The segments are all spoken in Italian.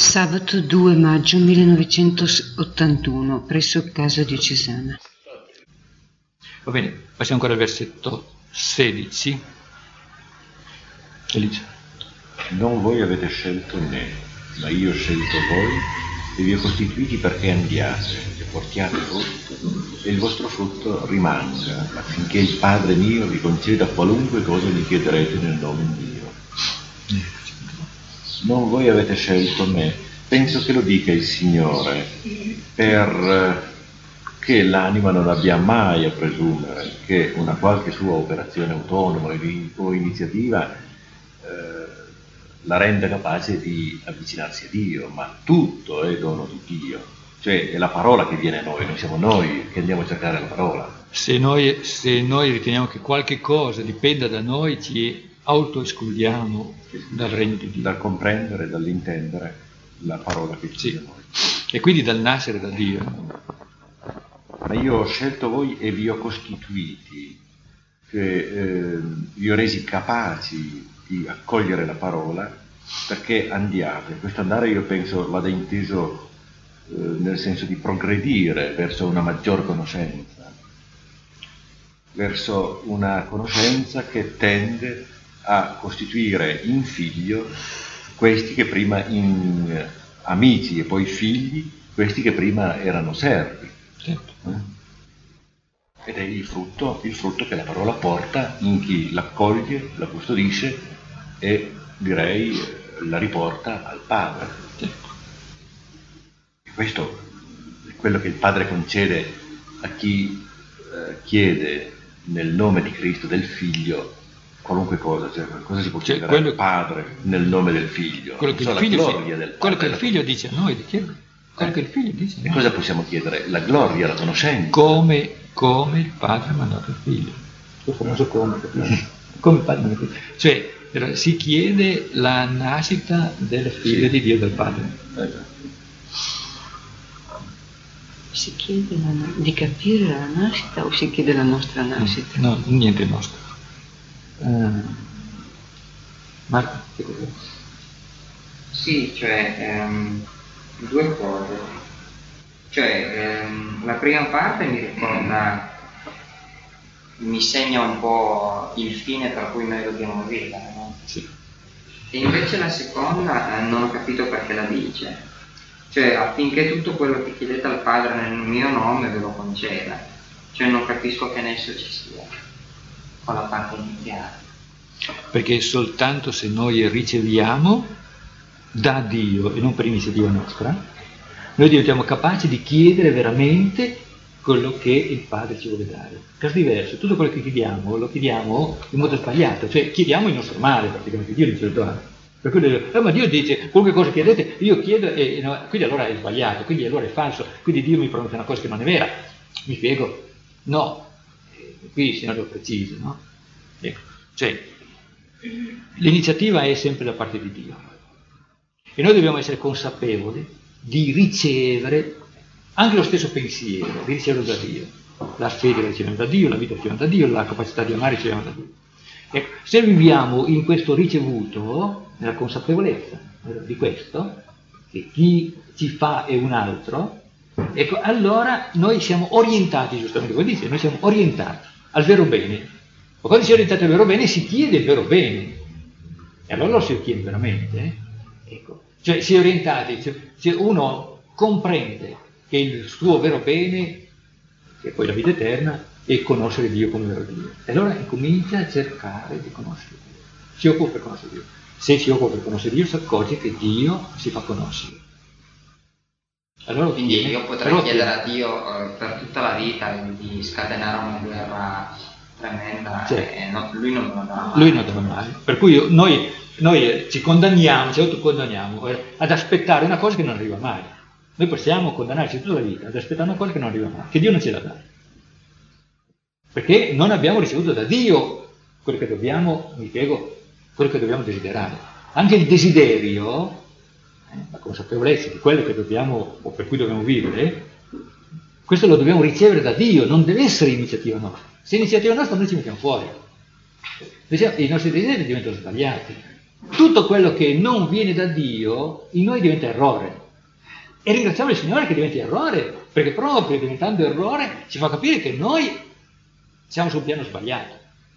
Sabato 2 maggio 1981, presso Casa Diocesana. Va bene, passiamo ancora al versetto 16. Elisa. Non voi avete scelto me, ma io ho scelto voi e vi ho costituiti perché andiate e portiate frutto e il vostro frutto rimanga, affinché il Padre mio vi conceda qualunque cosa gli chiederete nel nome di Dio. Non voi avete scelto me, penso che lo dica il Signore, per che l'anima non abbia mai a presumere che una qualche sua operazione autonoma o iniziativa la renda capace di avvicinarsi a Dio, ma tutto è dono di Dio, cioè è la parola che viene a noi, non siamo noi che andiamo a cercare la parola. Se noi riteniamo che qualche cosa dipenda da noi, ci autoescludiamo dal regno di Dio. Dal comprendere, dall'intendere la parola che ci viene a noi. E quindi dal nascere da Dio. Ma io ho scelto voi e vi ho costituiti, che vi ho resi capaci di accogliere la parola perché andiate. Questo andare io penso vada inteso nel senso di progredire verso una maggior conoscenza, verso una conoscenza che tende a costituire in figlio questi che prima in amici e poi figli, questi che prima erano servi. Ed è il frutto che la parola porta in chi l'accoglie, la custodisce e direi la riporta al Padre. E questo è quello che il Padre concede a chi chiede nel nome di Cristo, del Figlio, qualunque cosa, cioè cosa si può chiedere al Padre nel nome del Figlio? Quello che il Figlio dice a noi di chiedere. Quello che il Figlio dice. E cosa possiamo chiedere? La gloria, la conoscenza. Come il Padre ha mandato il Figlio. Il famoso come il Padre ha mandato il Figlio. Cioè, si chiede la nascita del Figlio di Dio, del Padre. Si chiede di capire la nascita o si chiede la nostra nascita? No, niente nostro. Marco, che cosa? Sì, cioè due cose. Cioè la prima parte mi segna un po' il fine per cui noi dobbiamo vivere, no? Sì. E invece la seconda non ho capito perché la dice. Cioè affinché tutto quello che chiedete al Padre nel mio nome ve lo conceda. Cioè non capisco che nesso ci sia con la parte iniziale. Perché soltanto se noi riceviamo da Dio e non per iniziativa nostra, noi diventiamo capaci di chiedere veramente quello che il Padre ci vuole dare. Per diverso, tutto quello che chiediamo lo chiediamo in modo sbagliato, cioè chiediamo il nostro male praticamente. Dio dice per cui ma Dio dice qualunque cosa chiedete io chiedo quindi allora è sbagliato, quindi allora è falso, quindi Dio mi pronuncia una cosa che non è vera. Mi spiego? No, qui il Signore lo precisa, no? Ecco. Cioè l'iniziativa è sempre da parte di Dio e noi dobbiamo essere consapevoli di ricevere anche lo stesso pensiero, di riceverlo da Dio. La fede la riceviamo da Dio, la vita la riceviamo da Dio, la capacità di amare la riceviamo da Dio. Ecco, se viviamo in questo ricevuto, nella consapevolezza di questo, che chi ci fa è un altro, ecco, allora noi siamo orientati, giustamente come dice, noi siamo orientati al vero bene. Ma quando si è orientati al vero bene si chiede il vero bene. E allora lo si ottiene veramente. Ecco. Cioè si è orientati, se uno comprende che il suo vero bene, che è poi la vita eterna, è conoscere Dio come vero Dio. E allora comincia a cercare di conoscere Dio. Si occupa per conoscere Dio. Se si occupa per conoscere Dio si accorge che Dio si fa conoscere. Allora quindi io potrei chiedere a Dio per tutta la vita di scatenare una guerra tremenda, e lui non me lo darà mai. Lui non darà mai. Per cui noi ci condanniamo, ci autocondanniamo ad aspettare una cosa che non arriva mai. Noi possiamo condannarci tutta la vita ad aspettare una cosa che non arriva mai, che Dio non ce la dà. Perché non abbiamo ricevuto da Dio quello che dobbiamo, quello che dobbiamo desiderare. Anche il desiderio, la consapevolezza di quello che dobbiamo, o per cui dobbiamo vivere, questo lo dobbiamo ricevere da Dio, non deve essere iniziativa nostra. Se è iniziativa nostra noi ci mettiamo fuori. I nostri desideri diventano sbagliati. tutto quello che non viene da Dio in noi diventa errore. E ringraziamo il Signore che diventi errore, perché proprio diventando errore ci fa capire che noi siamo sul piano sbagliato.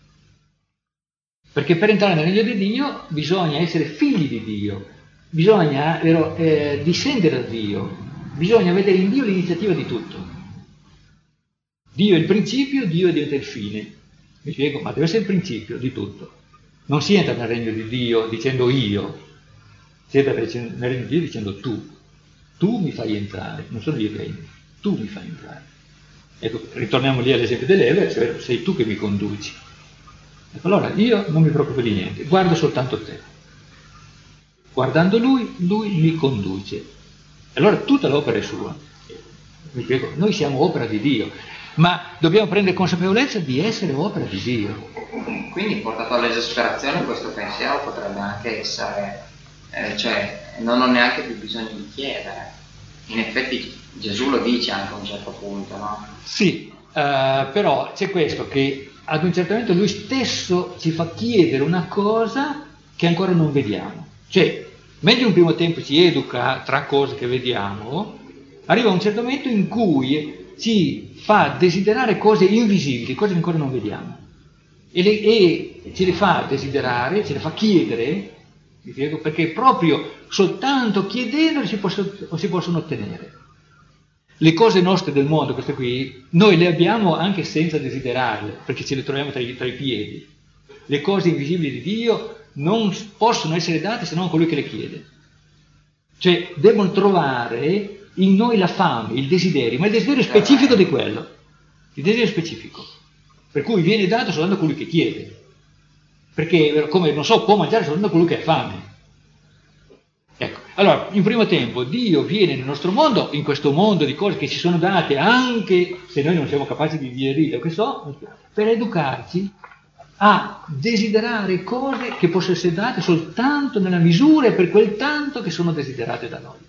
Perché per entrare nel regno di Dio bisogna essere figli di Dio, bisogna discendere da Dio, bisogna vedere in Dio l'iniziativa di tutto. Dio è il principio, Dio diventa il fine. Mi spiego, ma deve essere il principio di tutto. Non si entra nel regno di Dio dicendo io, si entra nel regno di Dio dicendo tu. Tu mi fai entrare, non sono io che entro, tu mi fai entrare. Ecco, ritorniamo lì all'esempio dell'Eva, cioè sei tu che mi conduci. Ecco, allora io non mi preoccupo di niente, guardo soltanto te. Guardando lui, lui mi conduce. Allora tutta l'opera è sua. Mi spiego, noi siamo opera di Dio, ma dobbiamo prendere consapevolezza di essere opera di Dio. Quindi, portato all'esasperazione, questo pensiero potrebbe anche essere, cioè non ho neanche più bisogno di chiedere. In effetti Gesù lo dice anche a un certo punto, no? Sì, però c'è questo, che ad un certo momento lui stesso ci fa chiedere una cosa che ancora non vediamo. Cioè, mentre un primo tempo ci educa tra cose che vediamo, arriva un certo momento in cui ci fa desiderare cose invisibili, cose che ancora non vediamo. E ce le fa desiderare, ce le fa chiedere, mi spiego, perché proprio soltanto chiedendole si possono ottenere. Le cose nostre del mondo, queste qui, noi le abbiamo anche senza desiderarle, perché ce le troviamo tra i piedi. Le cose invisibili di Dio non possono essere date se non a colui che le chiede. Cioè, devono trovare in noi la fame, il desiderio, ma il desiderio specifico di quello. Il desiderio specifico. Per cui viene dato soltanto a colui che chiede. Perché, come non so, può mangiare soltanto colui che ha fame. Ecco, allora, in primo tempo Dio viene nel nostro mondo, in questo mondo di cose che ci sono date, anche se noi non siamo capaci di digerirle, che so, per educarci a desiderare cose che possono essere date soltanto nella misura e per quel tanto che sono desiderate da noi.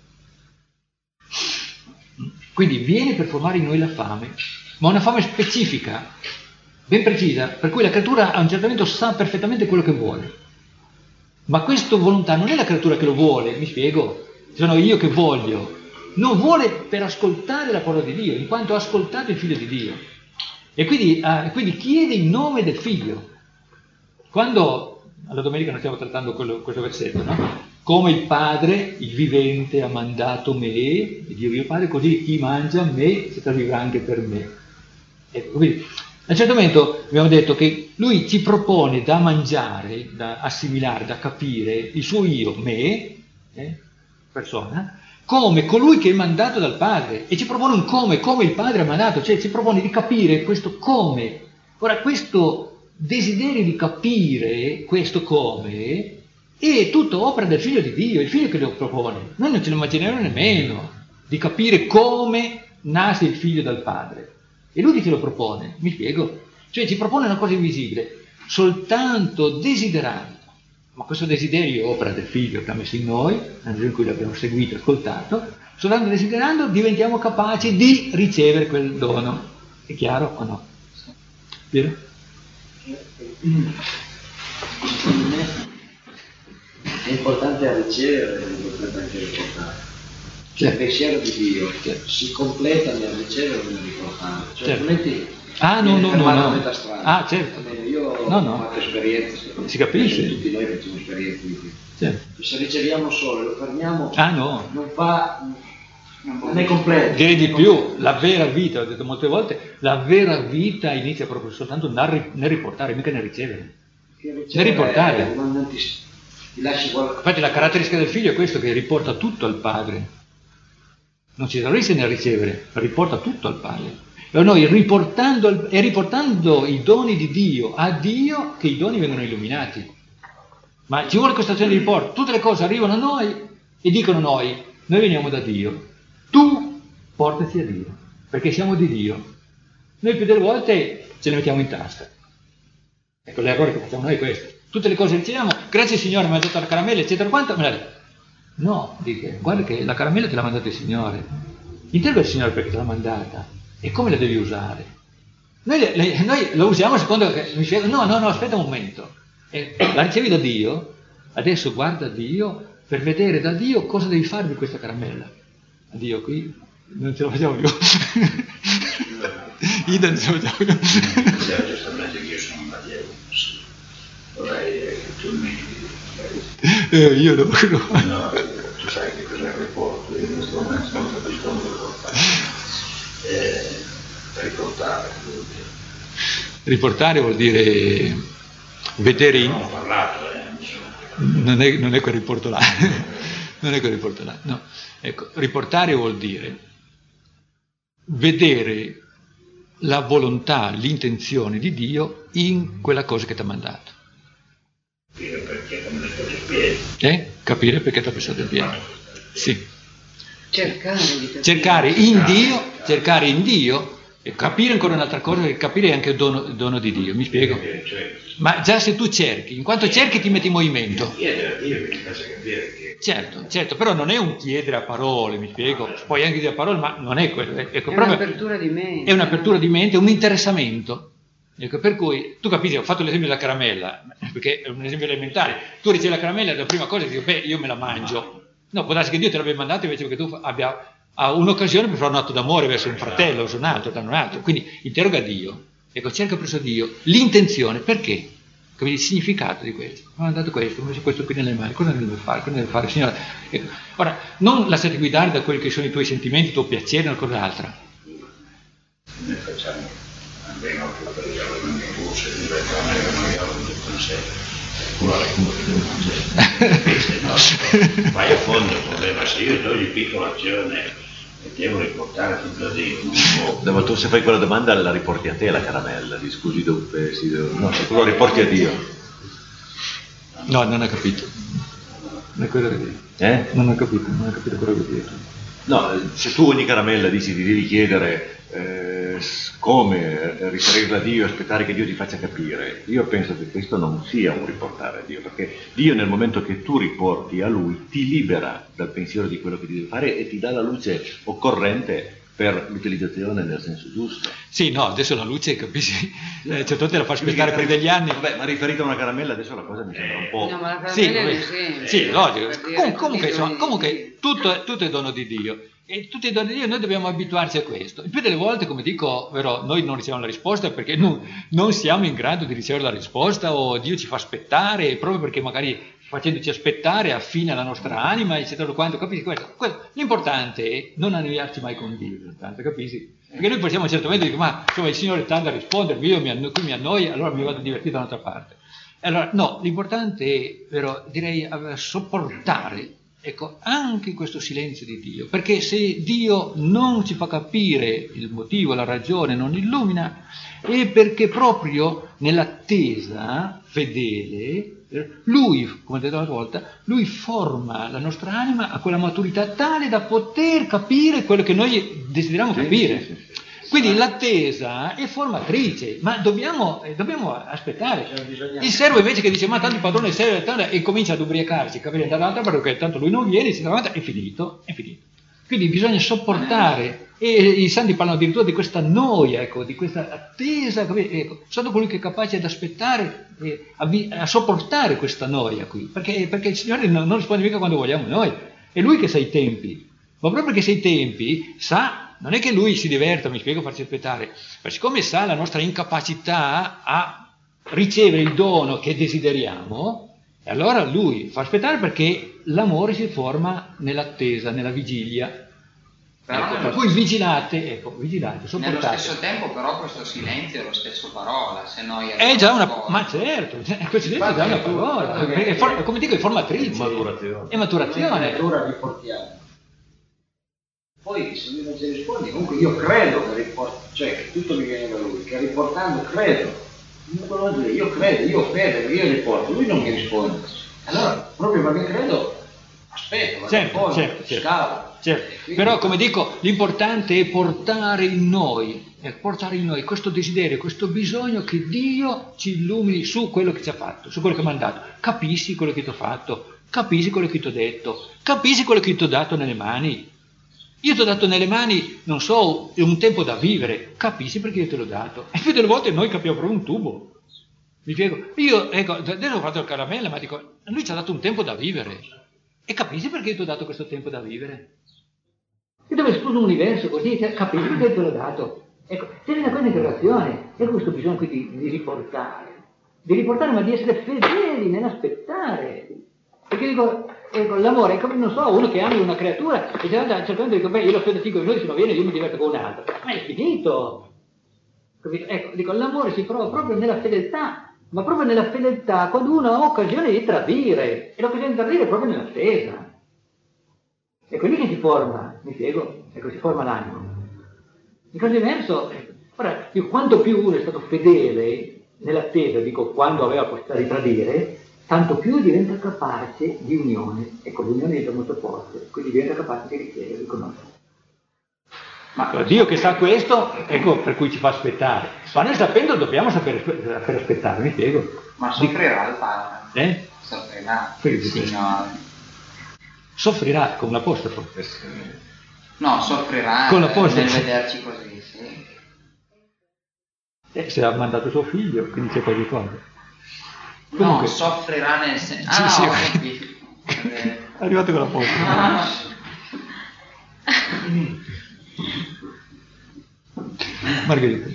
Quindi viene per formare in noi la fame, ma una fame specifica, ben precisa, per cui la creatura a un certo momento sa perfettamente quello che vuole. Ma questa volontà non è la creatura che lo vuole, mi spiego, sono io che voglio. Non vuole per ascoltare la parola di Dio, in quanto ha ascoltato il Figlio di Dio. E quindi chiede in nome del Figlio. Quando, alla domenica noi stiamo trattando questo versetto, no? Come il Padre, il vivente, ha mandato me, Dio mio Padre, così chi mangia me si vivrà anche per me. Ecco, quindi, a un certo momento abbiamo detto che lui ci propone da mangiare, da assimilare, da capire il suo io, me, persona, come colui che è mandato dal Padre, e ci propone un come il Padre ha mandato, cioè ci propone di capire questo come. Ora, questo desiderio di capire questo come è tutto opera del Figlio di Dio, il Figlio che lo propone. Noi non ce lo immaginiamo nemmeno di capire come nasce il Figlio dal Padre. E lui che lo propone, mi spiego? Cioè ci propone una cosa invisibile, soltanto desiderando. Ma questo desiderio è opera del Figlio che ha messo in noi, nel giorno in cui l'abbiamo seguito e ascoltato, soltanto desiderando diventiamo capaci di ricevere quel dono. È chiaro o no? Piero? Secondo me è importante ricevere, è importante anche riportare. Cioè il pensiero di Dio si completa nel ricevere e nel riportare. Cioè altrimenti no. metà strada. Ah, certo. Io ho fatto esperienze, si capisce. Tutti noi facciamo esperienze di Dio. Certo. Se riceviamo solo e lo fermiamo, non è completo. Direi di più, la vera vita, ho detto molte volte, la vera vita inizia proprio soltanto nel riportare, mica nel ricevere. Nel riportare. Non ti lasci qualcosa. Infatti la caratteristica del Figlio è questo, che riporta tutto al Padre. Non si esaurisce nel ricevere, riporta tutto al Padre. E noi riportando i doni di Dio a Dio, che i doni vengono illuminati. Ma ci vuole questa azione di riporto. Tutte le cose arrivano a noi e dicono noi veniamo da Dio. Tu portaci a Dio, perché siamo di Dio. Noi più delle volte ce le mettiamo in tasca. Ecco, l'errore che facciamo noi è questo. Tutte le cose riceviamo, grazie Signore, mi ha dato la caramella, eccetera, quanto, me la dai. No, dite, guarda che la caramella te l'ha mandata il Signore. Interroga il Signore perché te l'ha mandata e come la devi usare. Noi la usiamo secondo che mi spiego, no, aspetta un momento. La ricevi da Dio, adesso guarda Dio per vedere da Dio cosa devi fare di questa caramella. A Dio qui non ce la facciamo più. Ida non ce la facciamo più. Diceva giustamente che io sono un allievo, vorrei che tu mi... Io no. No, tu sai che cos'è il riporto, io in questo momento non capisco come riportare. Riportare, vuol dire. Riportare vuol dire vedere in... Non ho parlato, Non è quel riporto là. Non è quel riporto là, no. Ecco, riportare vuol dire vedere la volontà, l'intenzione di Dio in quella cosa che ti ha mandato. Capire perché ti ha messo in piedi. Capire perché ti ha messo in piedi. Sì. Cercare di capire. Cercare in Dio e capire ancora un'altra cosa, che capire è anche il dono di Dio, mi spiego? Ma già se tu cerchi, in quanto cerchi ti metti in movimento. Chiedere a Dio che ti faccia capire che... Certo, però non è un chiedere a parole, mi spiego, puoi anche dire a parole, ma non è quello. Ecco, è un'apertura di mente. È un'apertura di mente, un interessamento. Ecco, per cui, tu capisci, ho fatto l'esempio della caramella, perché è un esempio elementare. Tu ricevi la caramella e la prima cosa dici, io me la mangio. No, può darsi che Dio te l'abbia mandato invece che tu abbia un'occasione per fare un atto d'amore verso un fratello, verso un altro. Quindi interroga Dio, ecco, cerca presso Dio l'intenzione, perché? Capite il significato di questo? Mi ha mandato questo, mi ha messo questo qui nelle mani, cosa deve fare? Cosa deve fare, Signore? Ecco. Ora, non lasciati guidare da quelli che sono i tuoi sentimenti, il tuo piacere, una cosa altra. Noi facciamo almeno per il mio corso, diventa un consiglio. Vai a fondo il problema, se io di ogni piccola azione devo riportare tutto a Dio. Ma tu se fai quella domanda la riporti a te la caramella, ti scusi dove no, se tu la riporti a Dio. No, non ho capito. Non è quello che dico. Non ho capito quello che dico. No, se tu ogni caramella dici ti devi chiedere come riferirla a Dio e aspettare che Dio ti faccia capire, io penso che questo non sia un riportare a Dio, perché Dio nel momento che tu riporti a Lui ti libera dal pensiero di quello che ti deve fare e ti dà la luce occorrente per l'utilizzazione nel senso giusto. Sì, no, adesso la luce, capisci? Certo te la fa aspettare per degli anni. Vabbè, ma riferito a una caramella adesso la cosa mi sembra un po'... No, ma la caramella sì, logico. Comunque tutto è dono di Dio. E tutti i doni di Dio noi dobbiamo abituarci a questo. Il più delle volte, come dico, però, noi non riceviamo la risposta perché non siamo in grado di ricevere la risposta, o Dio ci fa aspettare, proprio perché magari facendoci aspettare affina la nostra anima, eccetera, quanto, capisci questo? L'importante è non annoiarci mai con Dio, tanto, capisci? Perché noi possiamo certamente dire, ma insomma, il Signore tarda a rispondermi, io qui mi annoio, allora mi vado a divertire da un'altra parte. Allora, no, l'importante è, però, direi, sopportare, ecco, anche questo silenzio di Dio, perché se Dio non ci fa capire il motivo, la ragione, non illumina, è perché proprio nell'attesa fedele, Lui, come ho detto l'altra volta, Lui forma la nostra anima a quella maturità tale da poter capire quello che noi desideriamo capire. Sì. Quindi l'attesa è formatrice, ma dobbiamo aspettare. Il servo invece che dice, ma tanto il padrone serve, e comincia ad ubriacarsi, capire dall'altra parte perché tanto lui non viene, è finito. Quindi bisogna sopportare, e i santi parlano addirittura di questa noia, ecco, di questa attesa, ecco, sono colui che è capace ad aspettare, a sopportare questa noia qui, perché il Signore non risponde mica quando vogliamo noi, è Lui che sa i tempi, ma proprio perché sa i tempi, sa. Non è che Lui si diverta, mi spiego, a farci aspettare, ma siccome sa la nostra incapacità a ricevere il dono che desideriamo, e allora Lui fa aspettare perché l'amore si forma nell'attesa, nella vigilia. Però Per cui vigilate, sopportate. Nello stesso tempo però questo silenzio è lo stesso parola, se noi... È già una... Ma certo, questo silenzio è già una parola, come dico, è formatrice. È maturazione. Allora riportiamo. Poi se lui non ci risponde, comunque io credo che che tutto mi viene da lui, che riportando credo. Io credo, io ho fede, io riporto, lui non mi risponde. Allora, proprio perché credo, aspetto, scavo. Certo. Però come dico, l'importante è portare in noi questo desiderio, questo bisogno che Dio ci illumini su quello che ci ha fatto, su quello che mi ha dato. Capisci quello che ti ho fatto, capisci quello che ti ho detto, capisci quello che ti ho dato nelle mani. Io ti ho dato nelle mani, non so, un tempo da vivere, capisci perché io te l'ho dato? E più delle volte noi capiamo proprio un tubo. Mi spiego? Io, ecco, adesso ho fatto il caramella, ma dico, Lui ci ha dato un tempo da vivere. E capisci perché ti ho dato questo tempo da vivere? E dove esploso un universo così, capisci perché te l'ho dato? Ecco, c'è una cosa interrogazione, e questo bisogno qui di riportare, ma di essere fedeli nell'aspettare. Perché dico, ecco, l'amore è come, non so, uno che ama una creatura e certamente dico, beh, io lo aspetto 5 minuti, se non viene io mi diverto con un altro. Ma è finito! Capito? Ecco, dico, l'amore si prova proprio nella fedeltà, ma proprio nella fedeltà quando uno ha occasione di tradire, e l'occasione di tradire è proprio nell'attesa. È lì che si forma, mi spiego? Ecco, si forma l'animo. In caso diverso, ora, quanto più uno è stato fedele nell'attesa, dico, quando aveva la possibilità di tradire, tanto più diventa capace di unione. Ecco, l'unione diventa molto forte, quindi diventa capace di ricevere, di conoscere. Ma Dio che sa questo, ecco per cui ci fa aspettare. Ma noi sapendo dobbiamo sapere aspettare, mi spiego. Ma soffrirà il padre? Soffrirà. Soffrirà con l'apostrofo. No, soffrirà con nel vederci così, sì. Se ha mandato suo figlio, quindi c'è qualche cosa. Comunque, no, soffrirà nel senso... Ah, sì, no, sì. È arrivato con l'apostrofo. Margherita.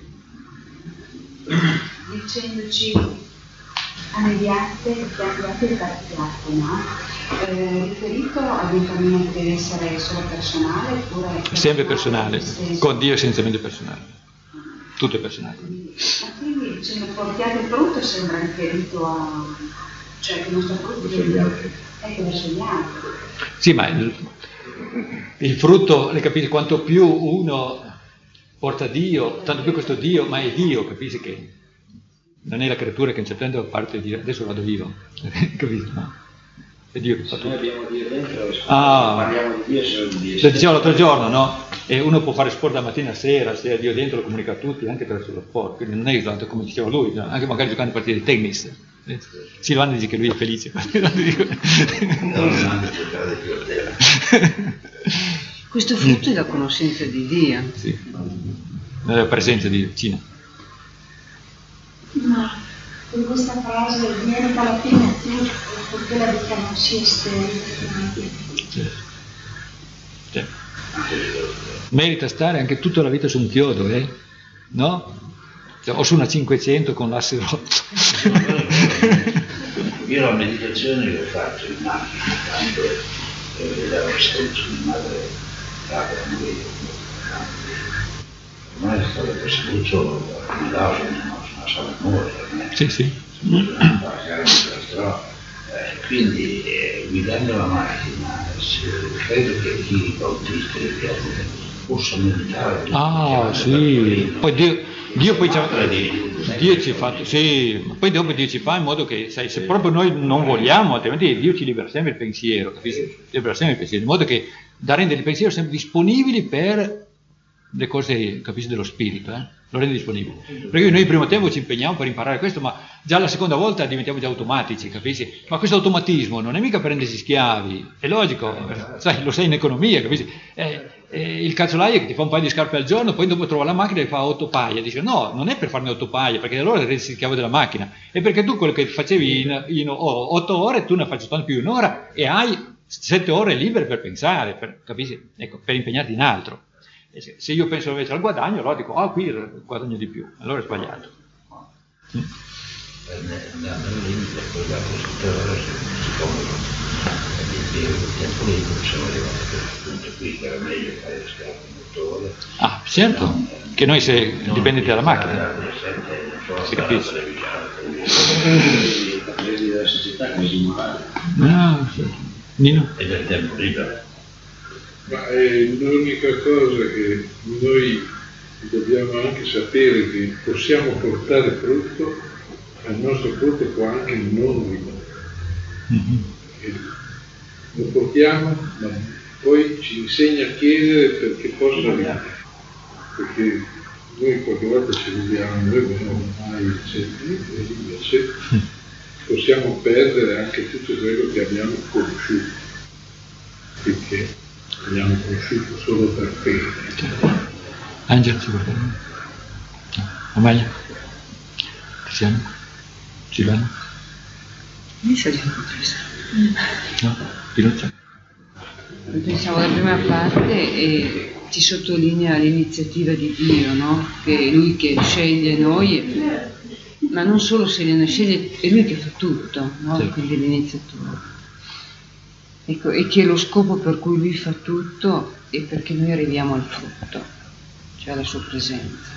Dicendoci anediate e partiate, no? Riferito ad un cammino che deve essere solo personale oppure... Sempre personale, con Dio essenzialmente personale, tutto è personale. Ma quindi dicendo portiate il frutto sembra riferito a... cioè che il nostro frutto è verso gli altri. Sì, ma il frutto, le capisci, quanto più uno porta Dio, tanto più questo Dio, ma è Dio, capisci che non è la creatura che in certo senso parte di adesso vado io, capisci? No? È Dio che fa tutto. Noi abbiamo Dio dentro, parliamo di Dio solo di Dio. Lo dicevo l'altro giorno, no? E uno può fare sport da mattina a sera, se ha Dio dentro lo comunica a tutti, anche attraverso lo sport, quindi non è isolato come diceva lui, no? Anche magari giocando partite di tennis. Silvano dice che lui è felice. Questo frutto è la conoscenza di Dio. Sì, la presenza di Cina. Ma in questa frase merita la pena più perché la riconosceste. Certo. Merita stare anche tutta la vita su un chiodo, no? O su una 500 con l'asse rotto. Io la meditazione che faccio in macchina quando vedevo stronzo di madre capra morire. Ormai è stato perseguito come l'auto, una sola amore. Sì. Quindi guidando la macchina credo che chi bautista di piazza possa meditare. Ah sì, poi Dio poi Dio ci fa, sì, poi dopo Dio ci fa in modo che, sai, se proprio noi non vogliamo, altrimenti Dio ci libera sempre il pensiero, capisci? Libera sempre il pensiero, in modo che da rendere il pensiero sempre disponibili per le cose, capisci, dello spirito, lo rende disponibile. Perché noi il primo tempo ci impegniamo per imparare questo, ma già la seconda volta diventiamo già automatici, capisci? Ma questo automatismo non è mica per rendersi schiavi, è logico, sai, lo sai in economia, capisci? Il calzolaio che ti fa un paio di scarpe al giorno, poi dopo trova la macchina e fa 8 paia, dice no, non è per farne 8 paia, perché allora resti schiavo della macchina, è perché tu quello che facevi in 8 ore, tu ne fai soltanto più un'ora e hai 7 ore libere per pensare, capisci? Ecco, per impegnarti in altro. Se io penso invece al guadagno, allora dico, qui guadagno di più, allora è sbagliato. Andando limite, poi la costruttore, siccome il tempo libero, siamo arrivati a questo punto qui, che era meglio fare le scarpe in motore. Ah, certo, che noi se dipendenti dalla macchina. Si capisce. Della società come di morale. Ah, Nino? E del tempo libero. Ma l'unica cosa che noi dobbiamo anche sapere che possiamo portare frutto, al nostro frutto può anche non rimanere. Lo portiamo, ma poi ci insegna a chiedere perché possa rimanere. Perché noi qualche volta ci vediamo, noi abbiamo mai sentito, e invece possiamo perdere anche tutto quello che abbiamo conosciuto. Perché abbiamo conosciuto solo per fede. Angelo, si guarda. Amalia? Cristiano? Silvano? No, chi non c'è. Pensavo alla prima parte e ci sottolinea l'iniziativa di Dio, no? Che è Lui che sceglie noi, ma non solo sceglie noi, è Lui che fa tutto, no? Sì. Quindi l'iniziatore. Ecco, e che lo scopo per cui Lui fa tutto è perché noi arriviamo al frutto, cioè alla sua presenza.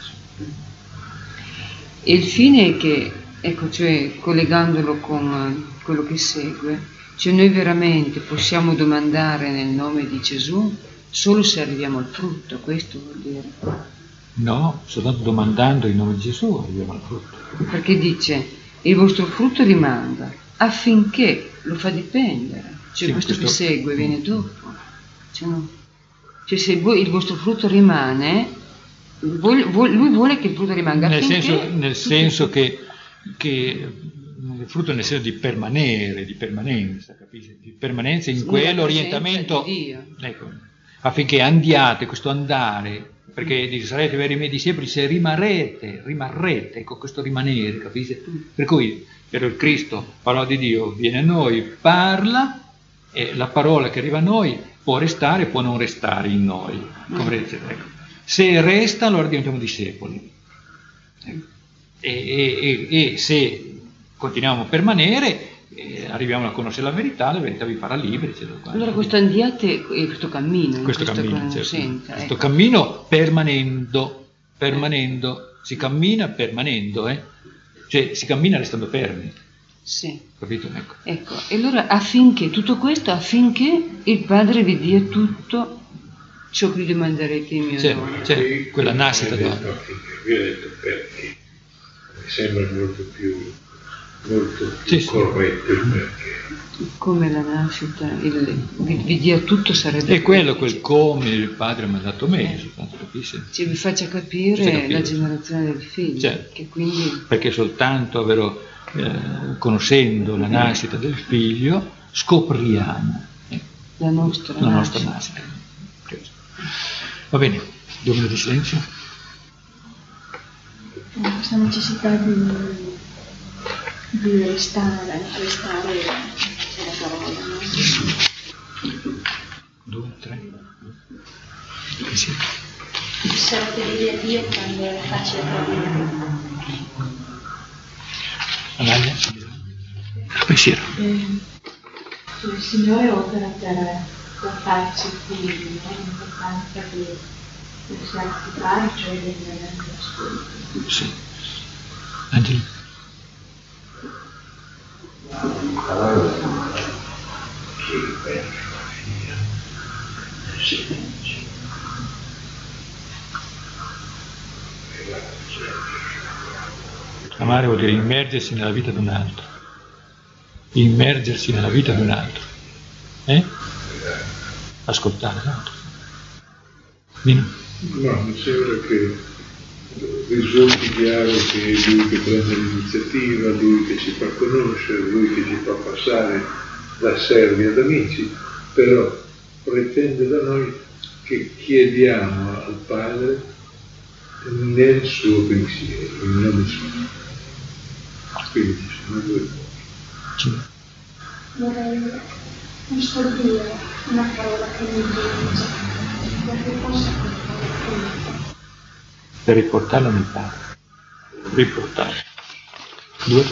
E il fine è che, ecco, cioè collegandolo con quello che segue, cioè noi veramente possiamo domandare nel nome di Gesù solo se arriviamo al frutto, questo vuol dire. No, soltanto domandando in nome di Gesù arriviamo al frutto. Perché dice, il vostro frutto rimanga, affinché lo fa dipendere. Cioè Sì, questo che segue viene dopo. Cioè se il vostro frutto rimane, lui vuole che il frutto rimanga. Nel senso che il frutto nel senso di permanere, di permanenza, capisci? Di permanenza in quell'orientamento, ecco, affinché andiate, questo andare, perché sarete veri miei discepoli se rimarrete, ecco, questo rimanere, capisci? Per cui per il Cristo, parola di Dio, viene a noi, parla, e la parola che arriva a noi può restare, può non restare in noi, comprendete? Ecco. Se resta, allora diventiamo discepoli. Ecco. E se continuiamo a permanere, arriviamo a conoscere la verità vi farà liberi. Allora questo andiate è questo cammino. Questo cammino, certo. Senza, questo ecco. cammino permanendo, si cammina permanendo, cioè si cammina restando fermi. Sì. Capito? Ecco, e allora affinché il Padre vi dia tutto ciò che gli domanderete in mio nome. C'è quella nascita Vi ho detto perché. Mi sembra molto più corretto il perché. Come la nascita, vi dia tutto sarebbe. E quello, quel come il Padre mi ha dato me, capisci? Ci vi faccia capire la generazione del figlio. Certo. Che quindi... Perché soltanto conoscendo la nascita del figlio scopriamo la nostra nascita. Va bene, 2 minuti di silenzio. Questa necessità di restare c'è la parola, no? 2, 3. Sì. Possiamo obbedire a Dio quando è facile trovare. Anaglia? Pensiero. Il Signore opera per farci figli, è l'importanza di lasciarsi fare, cioè di andare all'ascolto. Sì. Angelo? Amare vuol dire immergersi nella vita di un altro. Immergersi nella vita di un altro. Ascoltare l'altro. Bene. No, mi sembra che risulti chiaro che è lui che prende l'iniziativa, lui che ci fa conoscere, lui che ci fa passare da servi ad amici, però pretende da noi che chiediamo al Padre nel suo pensiero, in nome suo. Quindi ci sono 2 cose. Vorrei ascoltare una parola che mi dice, perché possa Per riportarlo nel Padre. Riportare. 2.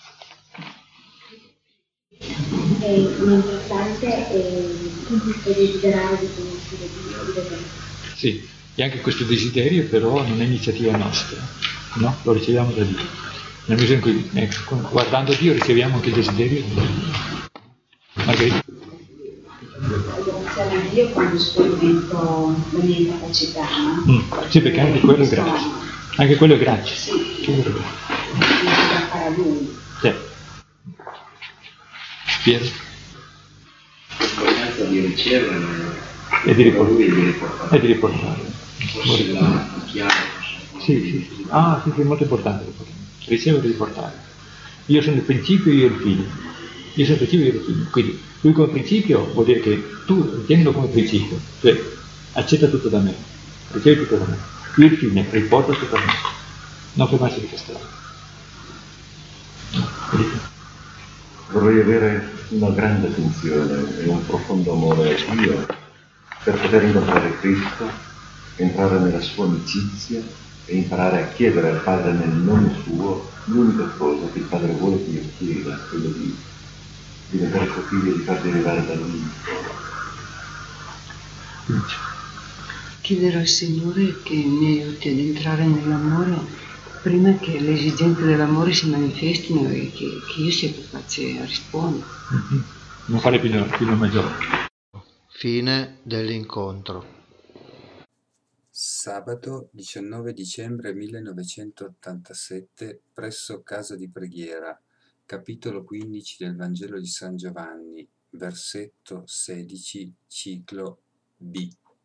L'importante è desiderare di conoscere Dio, di vedere. Sì, e anche questo desiderio però non è iniziativa nostra, no? Lo riceviamo da Dio. Nel misura in cui, guardando Dio, riceviamo anche il desiderio di Dio. Margherita? Ringraziare a Dio quando sperimento la mia incapacità, no? Sì, perché anche quello è grazia. Anche quello è grazia. Sì. Quello è grazia. Da fare a Lui. Sì. Piero? L'importanza di ricevere E di riportare. riportare. E di riportare. Forse la chiave. Sì. Ah, sì, è molto importante. Ricevere e riportare. Io sono il principio, io il figlio. Io sono il principio, io il figlio. Quindi, lui come principio vuol dire che tu tienilo come principio, cioè accetta tutto da me, ricevi tutto da me. Io il figlio riporta tutto da me. Non fermarsi di questa strada. Vorrei avere una grande attenzione e un profondo amore a Dio per poter incontrare Cristo, entrare nella sua amicizia e imparare a chiedere al Padre nel nome suo l'unica cosa che il Padre vuole che io chieda, quello di diventare suo figlio e di farti arrivare da lui. Chiederò al Signore che mi aiuti ad entrare nell'amore prima che le esigenze dell'amore si manifestino e che io sia capace a rispondere. Non fare figlio maggiore. Fine dell'incontro. Sabato 19 dicembre 1987 presso Casa di Preghiera, capitolo 15 del Vangelo di San Giovanni, versetto 16, ciclo B.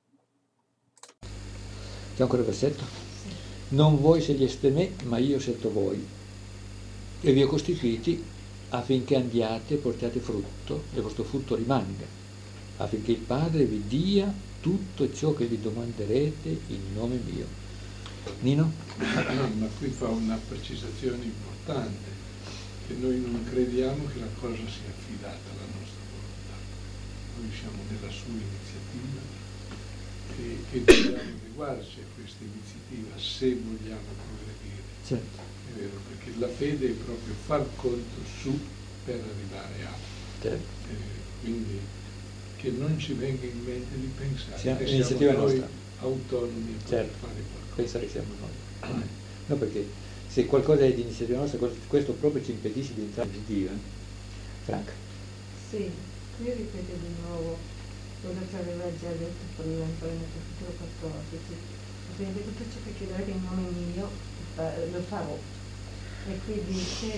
C'è ancora il versetto? Non voi sceglieste me, ma io scelto voi, e vi ho costituiti affinché andiate e portiate frutto, e il vostro frutto rimanga, affinché il Padre vi dia tutto ciò che vi domanderete in nome mio. Nino? Ma qui fa una precisazione importante, che noi non crediamo che la cosa sia affidata alla nostra volontà. Noi siamo nella sua iniziativa e dobbiamo adeguarci a questa iniziativa se vogliamo progredire. Certo. È vero, perché la fede è proprio far conto su per arrivare a. Certo. Quindi che non ci venga in mente di pensare Sia che l'iniziativa siamo noi nostra. autonomi a poter Certo. fare qualcosa. Pensa che siamo noi. No, perché se qualcosa è di iniziativa nostra, questo proprio ci impedisce di entrare in Dio. Franca? Sì, qui ripete di nuovo quello che aveva già detto prima nel capitolo 14. Quindi tutto ciò che chiederete in nome mio lo farò. E qui dice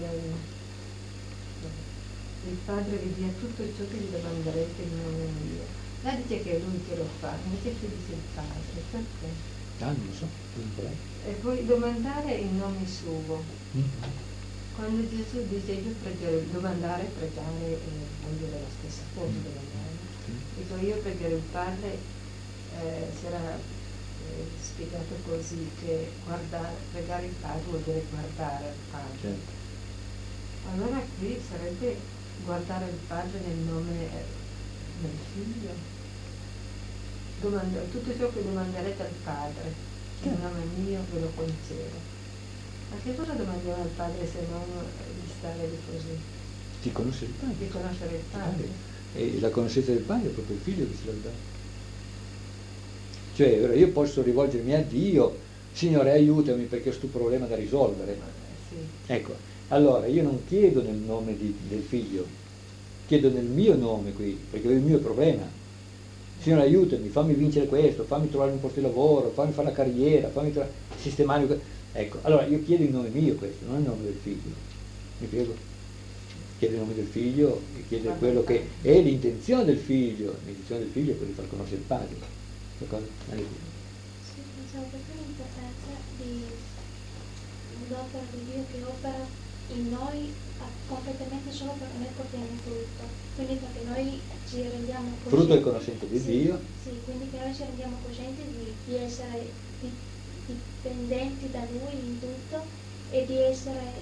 il Padre vi dia tutto ciò che gli domanderete in nome mio. Là dice che è lui che lo fa, invece qui dice il Padre. Perché? Non lo so. E poi domandare in nome suo. Quando Gesù dice io pregherò, domandare e pregare vuol dire la stessa cosa, domandare. Dico io pregherò il Padre, sarà spiegato così che pregare il Padre vuol dire guardare al Padre. Certo. Allora qui sarebbe guardare il Padre nel nome del Figlio. Tutto ciò che domanderete al Padre, in nome mio ve lo concedo. Ma che cosa domandiamo al Padre se non di stare lì così? Di conoscere il Padre. Di conoscere il Padre. E la conoscenza del Padre è proprio il Figlio che ce l'ha dato. Cioè, io posso rivolgermi a Dio, Signore aiutami perché ho questo problema da risolvere. Sì. Ecco, allora io non chiedo nel nome del Figlio, chiedo nel mio nome qui, perché ho il mio problema. Signore aiutami, fammi vincere questo, fammi trovare un posto di lavoro, fammi fare la carriera, fammi sistemare. Ecco, allora io chiedo in nome mio questo, non in nome del Figlio. Mi prego? Chiede il nome del Figlio e chiede quello che è l'intenzione del Figlio. L'intenzione del Figlio è quella di far conoscere il Padre. D'accordo? Sì, pensavo proprio l'importanza dell'opera di Dio che opera in noi completamente solo perché noi portiamo frutto. Quindi perché noi ci rendiamo coscienti. Frutto è conoscenza di Dio. Sì, quindi che noi ci rendiamo coscienti di essere dipendenti da Lui in tutto e di essere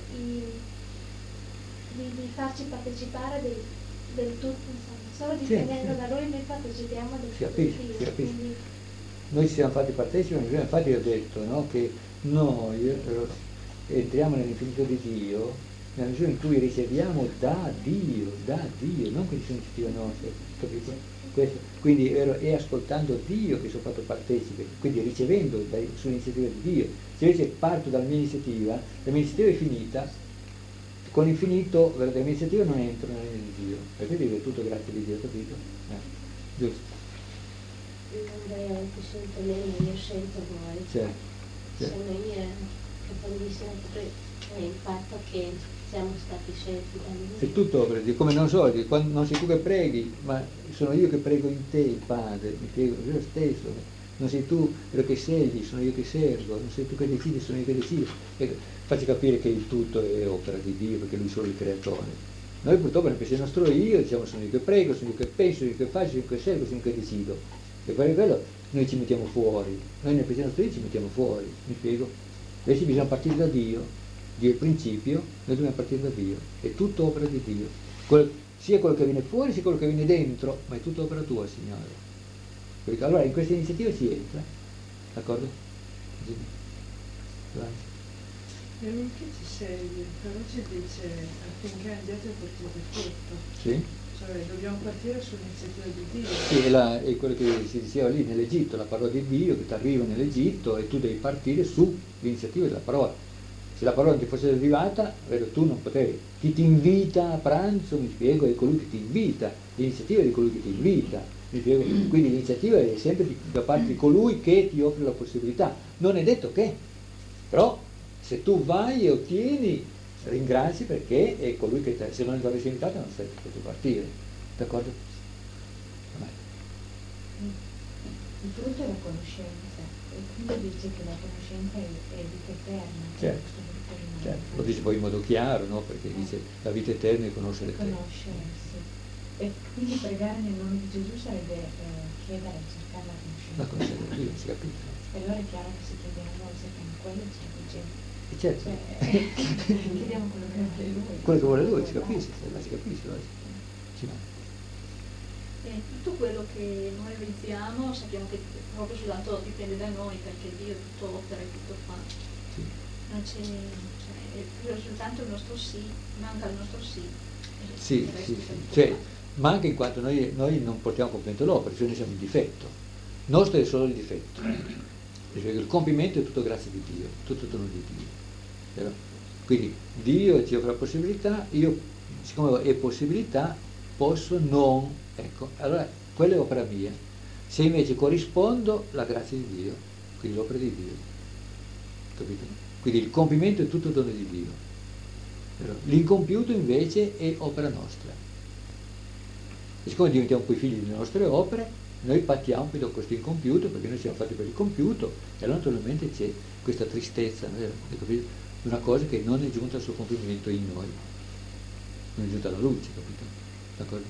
di farci partecipare del tutto, insomma. Solo dipendendo da Lui noi partecipiamo del tutto di Dio. Si capisce. Quindi... Noi siamo fatti partecipi, infatti ho detto, no, che noi entriamo nell'infinito di Dio nella misura in cui riceviamo da Dio, non che sono iniziativa nostra, capito? Questo. Quindi è ascoltando Dio che sono fatto partecipe, quindi ricevendo sull'iniziativa di Dio. Se invece parto dalla mia iniziativa è finita, con l'infinito, la mia iniziativa non entro nell'Dio, e quindi è tutto grazie di Dio, capito? Giusto. Io andrei anche semplicemente io scelto voi. Se noi cattolici è il fatto che siamo stati scelti da Lui. È tutto, come non so, quando non sei tu che preghi, ma sono io che prego in te, il Padre, mi prego io stesso, non sei tu quello che scegli, sono io che servo, non sei tu che decidi, sono io che decido. Facci capire che il tutto è opera di Dio, perché Lui è solo il creatore. Noi purtroppo nel pensiero nostro io diciamo sono io che prego, sono io che penso, sono io che faccio, sono io che servo, sono io che decido. E per quello noi ci mettiamo fuori, noi nel pensiero nostro io ci mettiamo fuori, mi spiego? Invece bisogna partire da Dio, Dio è il principio, noi dobbiamo partire da Dio, è tutto opera di Dio. sia quello che viene fuori sia quello che viene dentro, ma è tutto opera tua, Signore. Perché allora in questa iniziativa si entra, d'accordo? E non che ci segui, però ci dice affinché andiate a portare frutto. Sì? Cioè dobbiamo partire sull'iniziativa di Dio. Sì, è quello che si diceva lì nell'Egitto, la parola di Dio che ti arriva nell'Egitto e tu devi partire sull'iniziativa della parola. Se la parola non ti fosse arrivata, vero, tu non potevi. Chi ti invita a pranzo, mi spiego, è colui che ti invita, l'iniziativa è di colui che ti invita, mi spiego. Quindi l'iniziativa è sempre da parte di colui che ti offre la possibilità. Non è detto che, però se tu vai e ottieni, ringrazi perché è colui che se non ti avessi invitato non saresti potuto partire, d'accordo? Il frutto è la conoscenza, e quindi dice che la conoscenza è vita eterna. Certo, lo dice poi in modo chiaro, no? Perché dice la vita eterna è conoscere te. Conoscere, sì. E quindi pregare nel nome di Gesù sarebbe chiedere, cercare la conoscenza. La conoscenza di Dio, si capisce. E allora è chiaro che se chiediamo noi, cerchiamo quello, c'è gente. Certo. Chiediamo quello che vuole lui. Quello che vuole lui, si capisce, si capisce. Sì, no. E tutto quello che noi realizziamo sappiamo che proprio soltanto dipende da noi, perché Dio tutto opera e tutto fa. Sì. Non c'è soltanto il nostro sì, manca il nostro sì. Sì, sì, sì. Cioè, manca in quanto noi non portiamo a compimento l'opera, cioè noi siamo in difetto. Il nostro è solo il difetto. Il compimento è tutto grazie di Dio, tutto dono di Dio. Vero? Quindi Dio ci offre la possibilità, io siccome è possibilità posso non, ecco, allora quella è opera mia. Se invece corrispondo, la grazia di Dio, quindi l'opera di Dio. Capito? Quindi il compimento è tutto dono di Dio. Vero? L'incompiuto invece è opera nostra. E siccome diventiamo poi figli delle nostre opere, noi patiamo per questo incompiuto, perché noi siamo fatti per il compiuto, e allora naturalmente c'è questa tristezza, vero? Capito? Una cosa che non è giunta al suo compimento in noi, non è giunta alla luce, capito? D'accordo?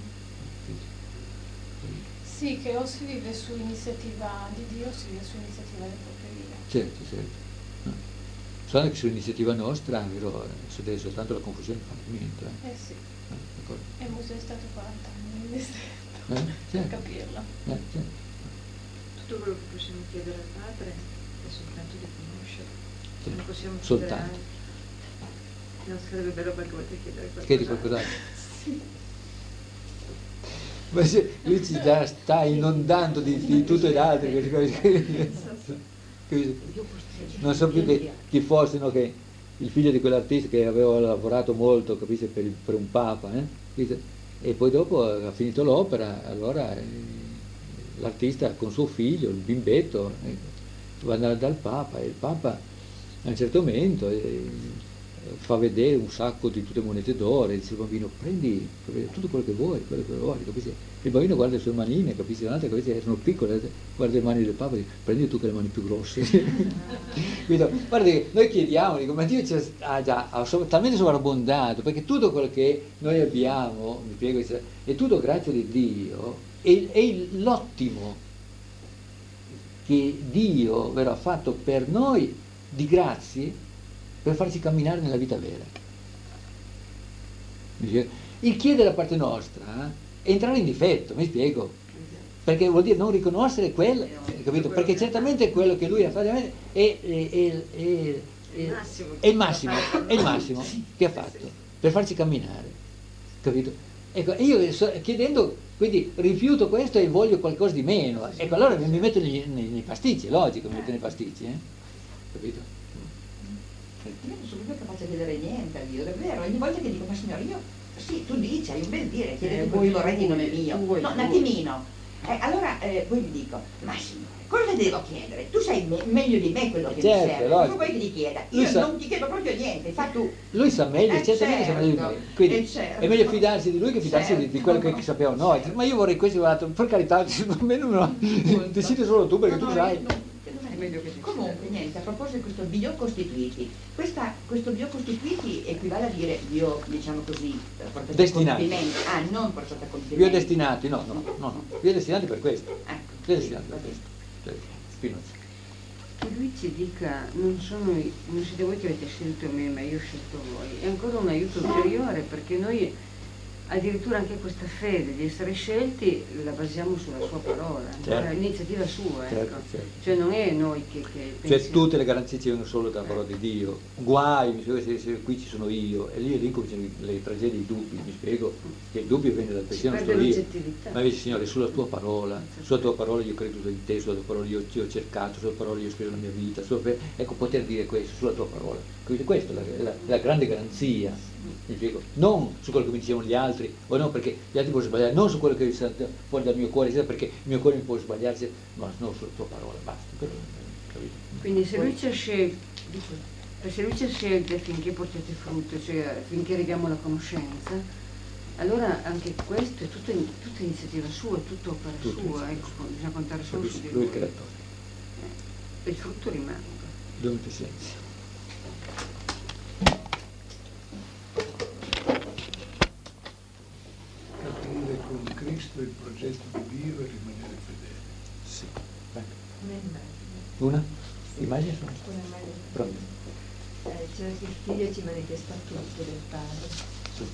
Sì, che o si vive su iniziativa di Dio o si vive su iniziativa delle proprie vite. Certo, certo. No. Solo che su iniziativa nostra, vero, succede soltanto la confusione e il fallimento. Sì. D'accordo? E Mosè è stato 40 anni nel Certo. per capirla. Certo. Tutto quello che possiamo chiedere al Padre è soltanto di conoscere. Sì. Non possiamo Soltanto. chiedere altro. Non sarebbe bello perché volete chiedere qualcosa. Chiedi qualcos'altro? Sì. Ma se lui ci sta inondando di tutto e d'altro, non so più che chi fosse, no, che il figlio di quell'artista che aveva lavorato molto, capisci, per un papa, e poi dopo ha finito l'opera, allora l'artista con suo figlio, il bimbetto, va dal papa, e il papa a un certo momento fa vedere un sacco di tutte monete d'oro e dice al bambino prendi tutto quello che vuoi, capisci? Il bambino guarda le sue manine, capisci? L'altra, capisci? Erano piccole, guarda le mani del papa e dice prendi tu che le mani più grosse. Guarda che noi chiediamo, dico, ma Dio ci ha già talmente sovrabbondato, perché tutto quello che noi abbiamo, mi spiego, è tutto grazie di Dio, e l'ottimo che Dio, vero, ha fatto per noi di grazie, per farci camminare nella vita vera. Il chiedere da parte nostra è entrare in difetto, mi spiego, perché vuol dire non riconoscere quello, capito? Perché certamente quello che lui ha fatto è il massimo che ha fatto per farci camminare, capito? Ecco, io chiedendo, quindi rifiuto questo e voglio qualcosa di meno, ecco, allora mi metto nei pasticci, è logico, mi metto nei pasticci, capito? Io non sono più capace di chiedere niente a Dio, davvero, ogni volta che dico, ma Signore, io, sì, tu dici, hai un bel dire, chiedete voi vorrei in nome mio, no, un attimino, allora poi gli dico, ma Signore, cosa devo chiedere? Tu sai meglio di me quello che mi serve, tu vuoi che ti chieda, io non ti chiedo proprio niente, fa tu. Lui sa meglio, certamente sa meglio di me, quindi è meglio fidarsi di lui che fidarsi di quello che sappiamo noi, ma io vorrei questo e l'altro, per carità, decidi solo tu perché tu sai. Comunque niente, a proposito di questo biocostituiti, questo biocostituiti equivale a dire bio, diciamo così, destinati. Non portato a compimento. Biodestinati, no, biodestinati per questo. Ecco. Biodestinati per questo. Spinoza. Che lui ci dica, non siete voi che avete scelto me, ma io ho scelto voi, è ancora un aiuto ulteriore, perché noi addirittura anche questa fede di essere scelti la basiamo sulla sua parola, Certo. è l'iniziativa sua, Certo, ecco. certo. Cioè non è noi che Cioè pensiamo. tutte le garanzie ci vengono solo dalla parola di Dio. Guai, mi spiego, se qui ci sono io, e lì cominciano le tragedie, i dubbi, mi spiego, che il dubbio viene dal pensiero, non sto perde io. l'oggettività. Ma invece Signore, sulla tua parola io ho creduto in te, sulla tua parola io ti ho cercato, sulla tua parola io ho speso la mia vita, ecco, poter dire questo, sulla tua parola. Quindi questa è la grande garanzia, mi spiego, non su quello che mi dicevano gli altri, o no perché gli altri possono sbagliare, non su quello che sente fuori dal mio cuore, perché il mio cuore mi può sbagliarsi, ma non sulla tua parola, basta. Capito? Quindi se lui ci ha scelti, affinché portiate frutto, cioè affinché arriviamo alla conoscenza, allora anche questo è tutta iniziativa sua, è tutto opera sua, ecco, bisogna contare solo su di Lui è lui. il creatore. E il frutto rimane. Dove senza. Capire con Cristo il progetto di Dio e rimanere fedeli. Sì. Una? Immagine sono? Un'immagine. Pronto? Cioè che il figlio ci manifesta tutto del padre. Sì.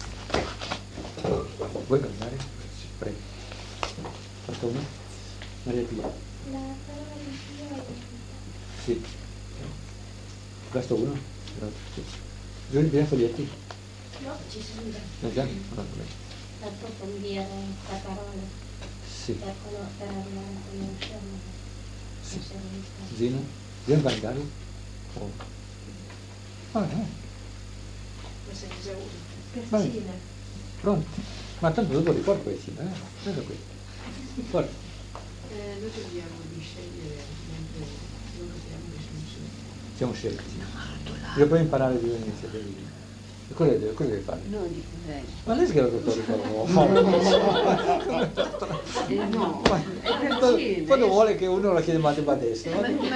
Vuoi parlare? Prego. Basta uno? Maria Pia. La parola di Dio è Sì. Basta uno? Sì. Giù i foglietti? no, ci sono No, già? No, per approfondire la parola, sì. per arrivare a conoscerla. Sì. Zina? Zina Vangali? Oh. Ah, no. Questo è già uno. Vai. Persina. Pronto? Ma tanto dopo ricordo questi, Guarda qui. Forza. Noi dobbiamo di scegliere mentre loro abbiamo deciso. Siamo scelti. Devo poi imparare di iniziativa di Dio. E cosa deve fare? No, dico lei. Ma lei che era dottore No, è quando vuole che uno la chiede male a destra.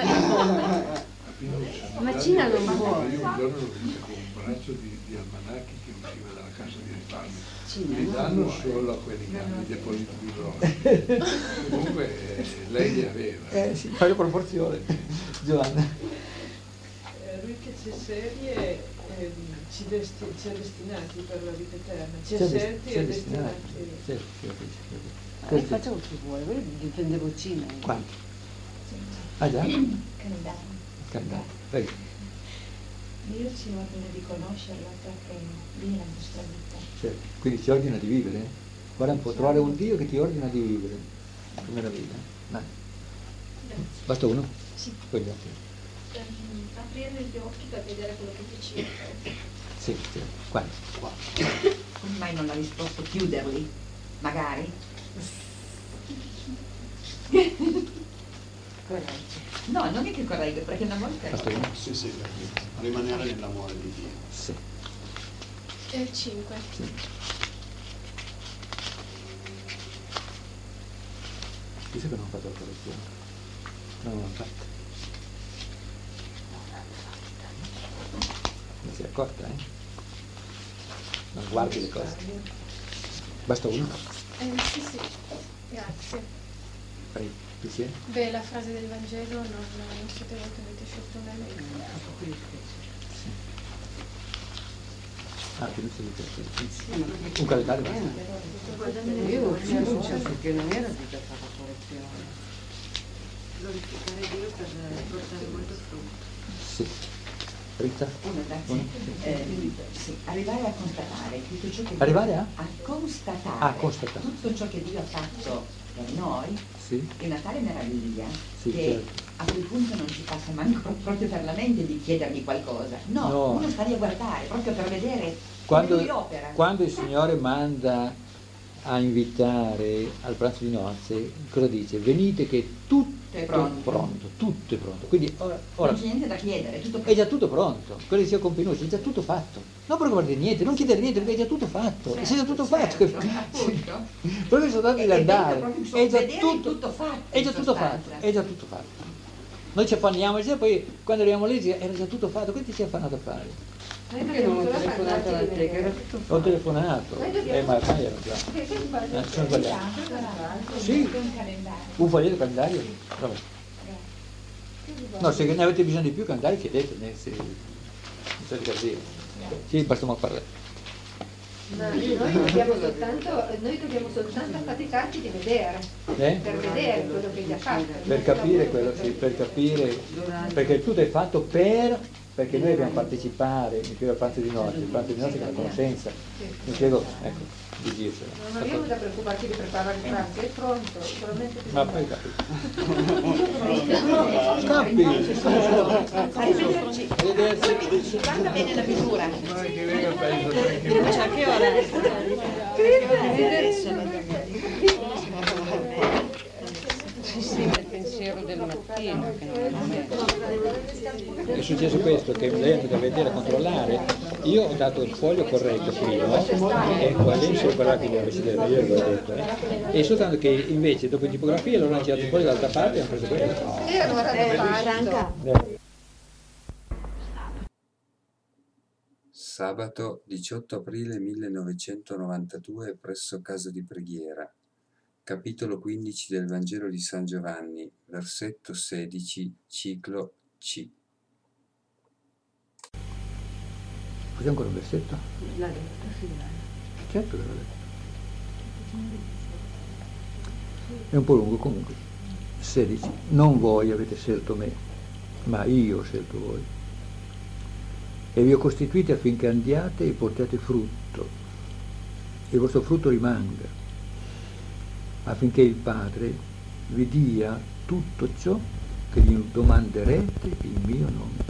Ma Cina non Io vuole. un giorno l'ho vista con un braccio di almanacchi che usciva dalla casa di risparmio. Li danno solo a quelli che hanno i depositi di loro. Comunque lei li aveva. Sì, fai le proporzioni. Giovanna. Lui che ci serie ci ha destinati per la vita eterna, ci ha Ci ha scelti e destinati. destinati. Sì. Lei faccia quello che vuole, voi difendevo Cina. Quanti? Ah già? Candano. Candano. Prego. Dio ci ordina di conoscerla perché lì è la nostra vita. Certo. Quindi ci ordina di vivere. Guarda un po', trovare un Dio che ti ordina di vivere. Che meraviglia. Dai. Basta uno? Sì. Poi gli altri. Aprire gli occhi per vedere quello che ti circa. Sì, quanti? Qua. Come mai non ha risposto chiuderli? Magari? No, non è che correggo, perché una volta... Sì, rimanere nell'amore di Dio. Sì. E il 5. Sì. Chissà che non ho fatto la correzione. Non l'ho fatta. Non si è accorta, Non guardi le cose. Basta uno? Sì, grazie. Fai insieme? Beh, la frase del Vangelo non siete voi che avete scelto me. Sì. Ah, che non si dice. Un calendario basta. Io ho fiducia perché non era di fare la correzione. Glorificare Dio per portare molto frutto. Sì. Rita? Grazie. Sì, arrivare a constatare tutto ciò che Arrivare Dio, a? constatare tutto ciò che Dio ha fatto per noi sì. È una tale meraviglia sì, che certo. a quel punto non ci passa manco proprio per la mente di chiedergli qualcosa. No, uno sta lì a guardare proprio per vedere come lui opera. Quando il Signore manda a invitare al pranzo di nozze, cosa dice? Venite che tutto è pronto, tutto è pronto. Quindi ora non c'è niente da chiedere, è già tutto pronto. Quello che sia compiuto, è già tutto fatto. Non preoccuparti di niente, non chiedere niente, perché è già tutto fatto. È già tutto fatto. Proprio soltanto di andare. È già tutto fatto. È già tutto fatto. È già tutto fatto. Noi ci affanniamo e poi quando arriviamo lì era già tutto fatto, quindi ci ha affannato a fare. Perché non ho telefonato alla te, che era tutto fatto. Ho telefonato, ma ormai ero già. Sono sbagliato. Sì, un foglietto calendario. Vabbè. No, se ne avete bisogno di più calendari chiedete, se casino. Sì, basta parlare. Ma noi dobbiamo soltanto affaticarci di vedere, per vedere quello che gli ha fatto. Per capire quello, sì, per capire, perché tutto è fatto perché noi dobbiamo partecipare, mi spiego al pranzo di notte, il pranzo di notte è la conoscenza, mi spiego, ecco, di dirselo. Non abbiamo da preoccuparci di preparare il pranzo, è pronto, solamente che... Ma poi capi. Arrivederci. Quando viene la misura? A che ora è? Sì, il pensiero del mattino che non è il momento. È successo questo, che lei è andato a vedere, a controllare, io ho dato il foglio corretto prima, e qua lei si è parlato di università, io l'ho detto, e soltanto che invece dopo in tipografia loro hanno girato il foglio dall'altra parte e hanno preso quello. Sabato 18 aprile 1992 presso Casa di Preghiera. Capitolo 15 del Vangelo di San Giovanni, versetto 16, ciclo C. Cos'è ancora un versetto? L'ha detto, sì, Certo che l'ho detto. È un po' lungo comunque. 16. Non voi avete scelto me, ma io ho scelto voi. E vi ho costituiti affinché andiate e portiate frutto, e il vostro frutto rimanga, affinché il Padre vi dia tutto ciò che gli domanderete in mio nome.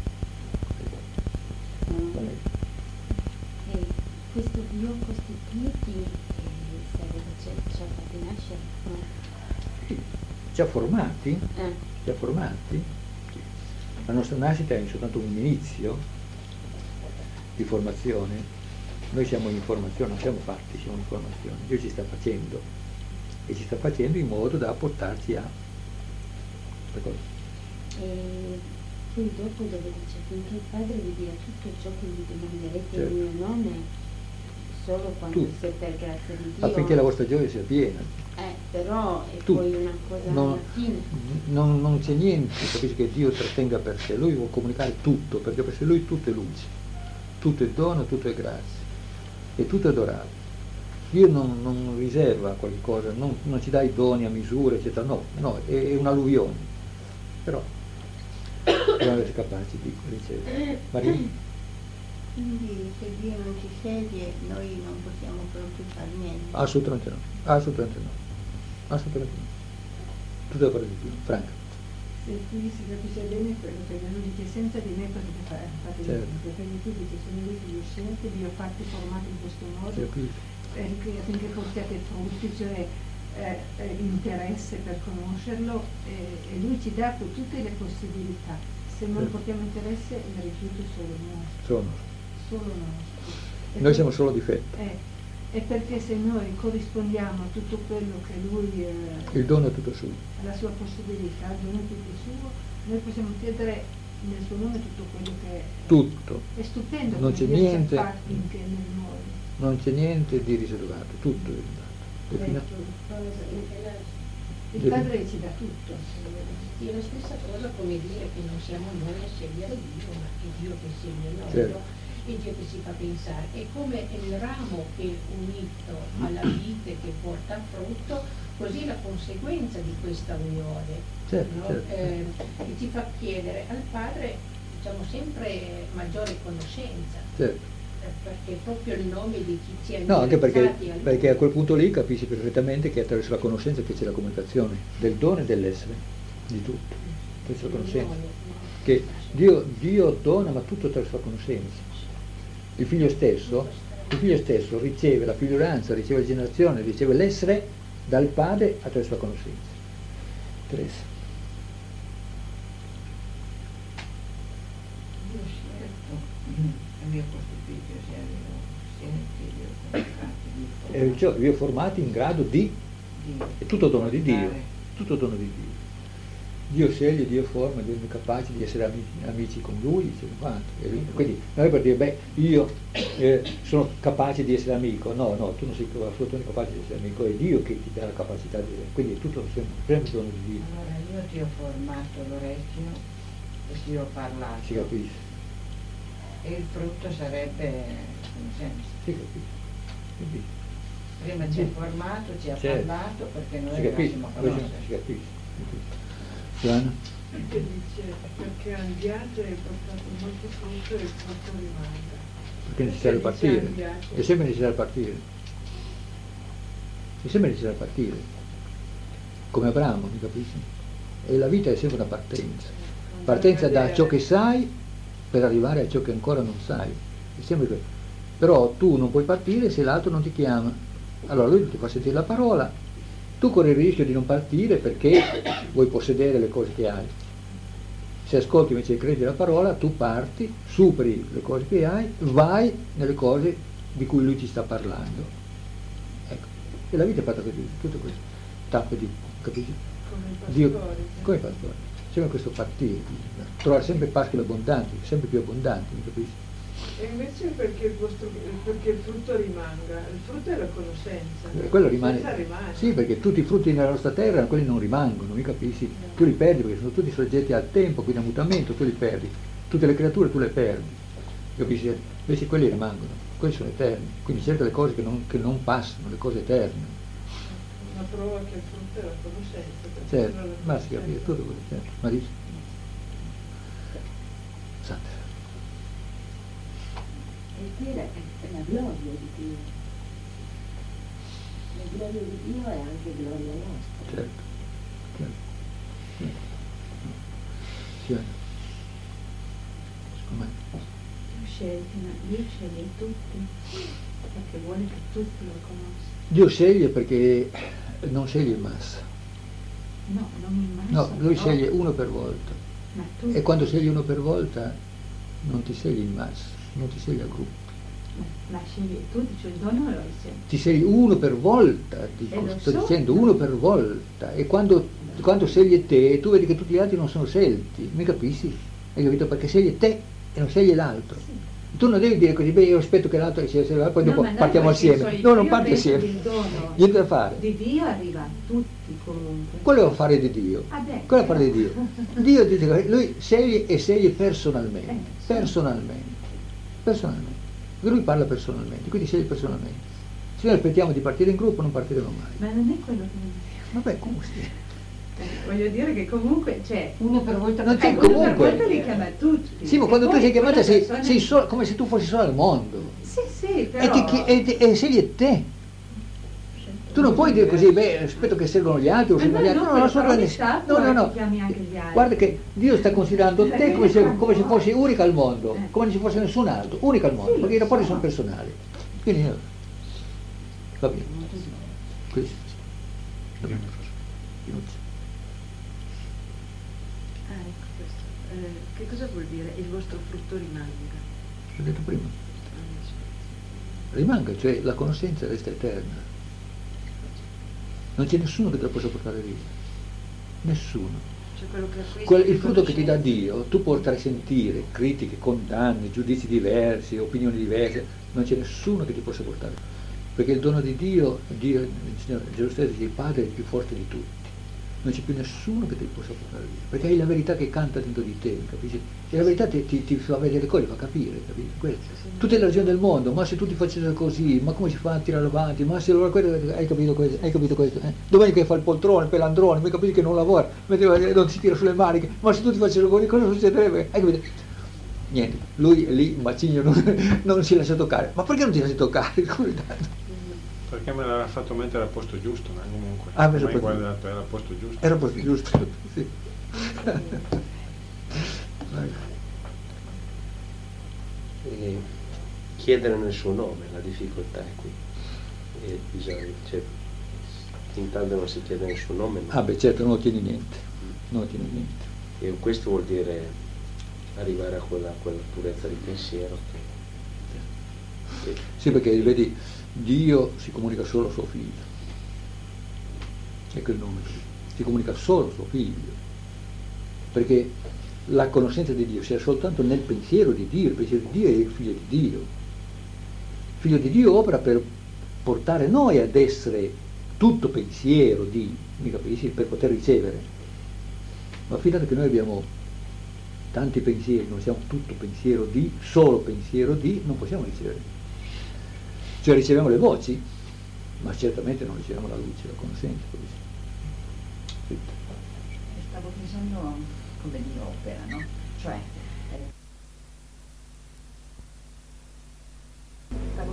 Questo vi ho costituiti ci ha fatti nascere? No. Ci ha formati? Ci ha formati? La nostra nascita è soltanto un inizio di formazione. Noi siamo in formazione, non siamo fatti, siamo in formazione. Dio ci sta facendo, e ci sta facendo in modo da portarci a questa cosa. E poi dopo dove dice finché il Padre vi dia tutto ciò che vi domanderete Certo. in mio nome, solo quando Tutto. se per grazia di Dio, Affinché la vostra gioia sia piena. però è Tutto. poi una cosa Non- alla fine. Non c'è niente, capisci, che Dio trattenga per sé. Lui vuole comunicare tutto, perché per sé Lui tutto è luce, tutto è dono, tutto è grazia, e tutto è dorato. Dio non riserva qualcosa, non ci dà i doni a misura, eccetera, no, è un'alluvione. Però dobbiamo essere capaci di ricevere. Maria? Quindi se Dio non ci sceglie noi non possiamo proprio fare niente. Assolutamente no, assolutamente no, assolutamente no. Tutto è opera di Dio. Franca. Se qui si capisce bene quello che lui dice, senza di me potete fare Certo. niente, perché tu dici sono lui che vi ho scelti, vi ho fatti formati in questo modo, affinché portiate frutti, cioè interesse per conoscerlo, e lui ci dà tutte le possibilità. Se non Certo. portiamo interesse il rifiuto è solo nostro. Solo nostro. Noi siamo solo difetto. E perché se noi corrispondiamo a tutto quello che lui Il dono è tutto suo. alla sua possibilità, il dono è tutto suo, noi possiamo chiedere nel suo nome tutto quello che Tutto. è stupendo, Non come c'è Dio ci ha niente. fatti anche nel mondo. Non c'è niente di riservato, tutto è riservato. E fino a- Il Padre ci dà tutto. È la stessa cosa come dire che non siamo noi a scegliere Dio, ma è Dio che sceglie noi, Certo. no? È Dio che si fa pensare. È come il ramo che è unito alla vite che porta frutto, così la conseguenza di questa unione, Certo, no? certo. Che ci fa chiedere al Padre, diciamo, sempre maggiore conoscenza. Certo. Perché proprio il nome di chi ci ha No, anche indirizzati a Lui. perché a quel punto lì capisci perfettamente che attraverso la conoscenza che c'è la comunicazione del dono e dell'essere, di tutto, attraverso la conoscenza. Che Dio dona, ma tutto attraverso la conoscenza. Il figlio stesso riceve la figliolanza, riceve la generazione, riceve l'essere dal padre attraverso la conoscenza. Teresa. Io scelto e mi ho costituito sia figlio come Cioè, vi ho formati in grado di, è tutto dono di Dio, tutto dono di Dio. Dio sceglie, Dio forma, Dio è capace di essere amici con Lui, quindi noi per dire, beh, io sono capace di essere amico, no, tu non sei assolutamente capace di essere amico, è Dio che ti dà la capacità di essere, quindi è tutto sempre dono di Dio. Allora io ti ho formato l'orecchio e ti ho parlato. Si capisce? E il frutto sarebbe conoscenza. Si capisce. Prima ci ha formato, ci ha parlato perché noi si capisce, eravamo a conoscere. si capisce. Giovanna? Che dice perché andiate e portate molto frutto e il frutto rimanga. Perché è necessario partire, è sempre necessario partire. È sempre necessario partire. Come Abramo, mi capisci? E la vita è sempre una partenza. Partenza da ciò che sai per arrivare a ciò che ancora non sai. È sempre quello. Però tu non puoi partire se l'altro non ti chiama. Allora lui ti fa sentire la parola, tu corri il rischio di non partire perché vuoi possedere le cose che hai. Se ascolti invece e credi la parola, tu parti, superi le cose che hai, vai nelle cose di cui lui ti sta parlando. Ecco. E la vita è fatta così, tutto questo. Tappe di, capisci? Come i pastori. Sempre questo partire, trovare sempre pascoli abbondanti, sempre più abbondanti, mi capisci? E invece perché il frutto rimanga? Il frutto è la conoscenza. Quello rimane. Sì, perché tutti i frutti nella nostra terra, quelli non rimangono, mi capisci? Tu li perdi perché sono tutti soggetti al tempo, quindi a mutamento, tu li perdi. Tutte le creature tu le perdi, capisci? Invece quelli rimangono, quelli sono eterni. Quindi cerca le cose che non passano, le cose eterne. Una prova che il frutto è la conoscenza. Certo, ma si capisce, tutto quello, certo. Ma dici? Santa. E quella è la gloria di Dio. La gloria di Dio è anche gloria nostra. Certo, certo. Sì. Com'è? Dio sceglie tutti, perché vuole che tutti lo conoscano. Dio sceglie perché non sceglie in massa. No, non in massa. No, lui sceglie uno per volta. E quando scegli uno per volta non ti scegli in massa, non ti scegli a gruppo. Ma scegli tutti, cioè il dono lo scegli. Ti scegli uno per volta, sto dicendo uno per volta. E quando sceglie te, tu vedi che tutti gli altri non sono scelti, mi capisci? Hai capito? Perché sceglie te e non sceglie l'altro. Sì. Tu non devi dire così, beh io aspetto che l'altro sia poi dopo partiamo assieme. No, non parti assieme. Niente da fare. Di Dio arriva a tutti comunque. Quello è l'affare di Dio. Quello è l'affare di Dio. Dio dice che lui sceglie e sceglie personalmente. Personalmente. Personalmente. Lui parla personalmente, quindi sceglie personalmente. Se noi aspettiamo di partire in gruppo non partiremo mai. Ma non è quello che non è. Vabbè, comunque sì. Voglio dire che comunque c'è uno per volta, non c'è comunque. Uno per volta li chiama tutti. Sì, ma quando tu sei chiamata sei solo, come se tu fossi solo al mondo. Sì, però. E sceglie te. Tu non puoi dire così, beh, aspetto che servono gli altri o servono gli altri. No, assolutamente. No. Guarda che Dio sta considerando te come se fossi unica al mondo, come se ci fosse nessun altro, unica al mondo, perché i rapporti sono personali. Quindi va bene. Questo. Che cosa vuol dire il vostro frutto rimanga? L'ho detto prima. Rimanga, cioè la conoscenza resta eterna. Non c'è nessuno che te la possa portare via. Nessuno. Cioè il frutto che ti dà Dio, tu potrai sentire critiche, condanne, giudizi diversi, opinioni diverse, non c'è nessuno che ti possa portare. Perché il dono di Dio, il Signore Gesù stesso dice, il Padre è il più forte di tutti. Non c'è più nessuno che ti possa portare via, perché hai la verità che canta dentro di te, capisci? E la verità ti fa vedere le cose, ti fa capire, capisci? Tutte le ragioni del mondo, ma se tutti facessero così, ma come si fa a tirare avanti? Ma se hai capito questo? Domani che fa il poltrone, il pelandrone, mi capisci che non lavora, non si tira sulle maniche, ma se tutti facessero così, cosa succederebbe? Hai capito? Niente, lui è lì, macigno, non si lascia toccare. Ma perché non ti lasci toccare? Perché me l'aveva fatto mettere al posto giusto, ma comunque. Mai guardato, era al posto giusto. Era al posto giusto, sì. E chiedere nel suo nome, la difficoltà è qui. E bisogna, cioè, intanto non si chiede nel suo nome. Ah beh certo, non ottieni niente. Non ottieni niente. E questo vuol dire arrivare a quella purezza di pensiero che sì, perché vedi, Dio si comunica solo a suo figlio. Ecco il nome. Si comunica solo a suo figlio. Perché la conoscenza di Dio sia soltanto nel pensiero di Dio. Il pensiero di Dio è il figlio di Dio. Il figlio di Dio opera per portare noi ad essere tutto pensiero di, mi capisci, per poter ricevere. Ma fidate che noi abbiamo tanti pensieri, non siamo tutto pensiero di, solo pensiero di, non possiamo ricevere. Cioè riceviamo le voci, ma certamente non riceviamo la luce, la conoscenza. Sì. Stavo pensando come Dio opera, no? Cioè, stavo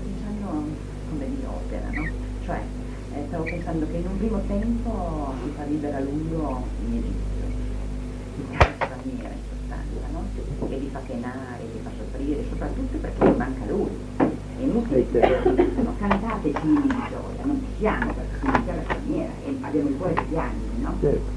pensando che in un primo tempo si fa vivere a lungo in Egitto, in casa straniera in sostanza, no? E li fa penare, li fa soffrire, soprattutto perché gli manca lui. È inutile che no, cantate figli di gioia, non possiamo perché siamo in terra straniera e abbiamo il cuore che piange, no?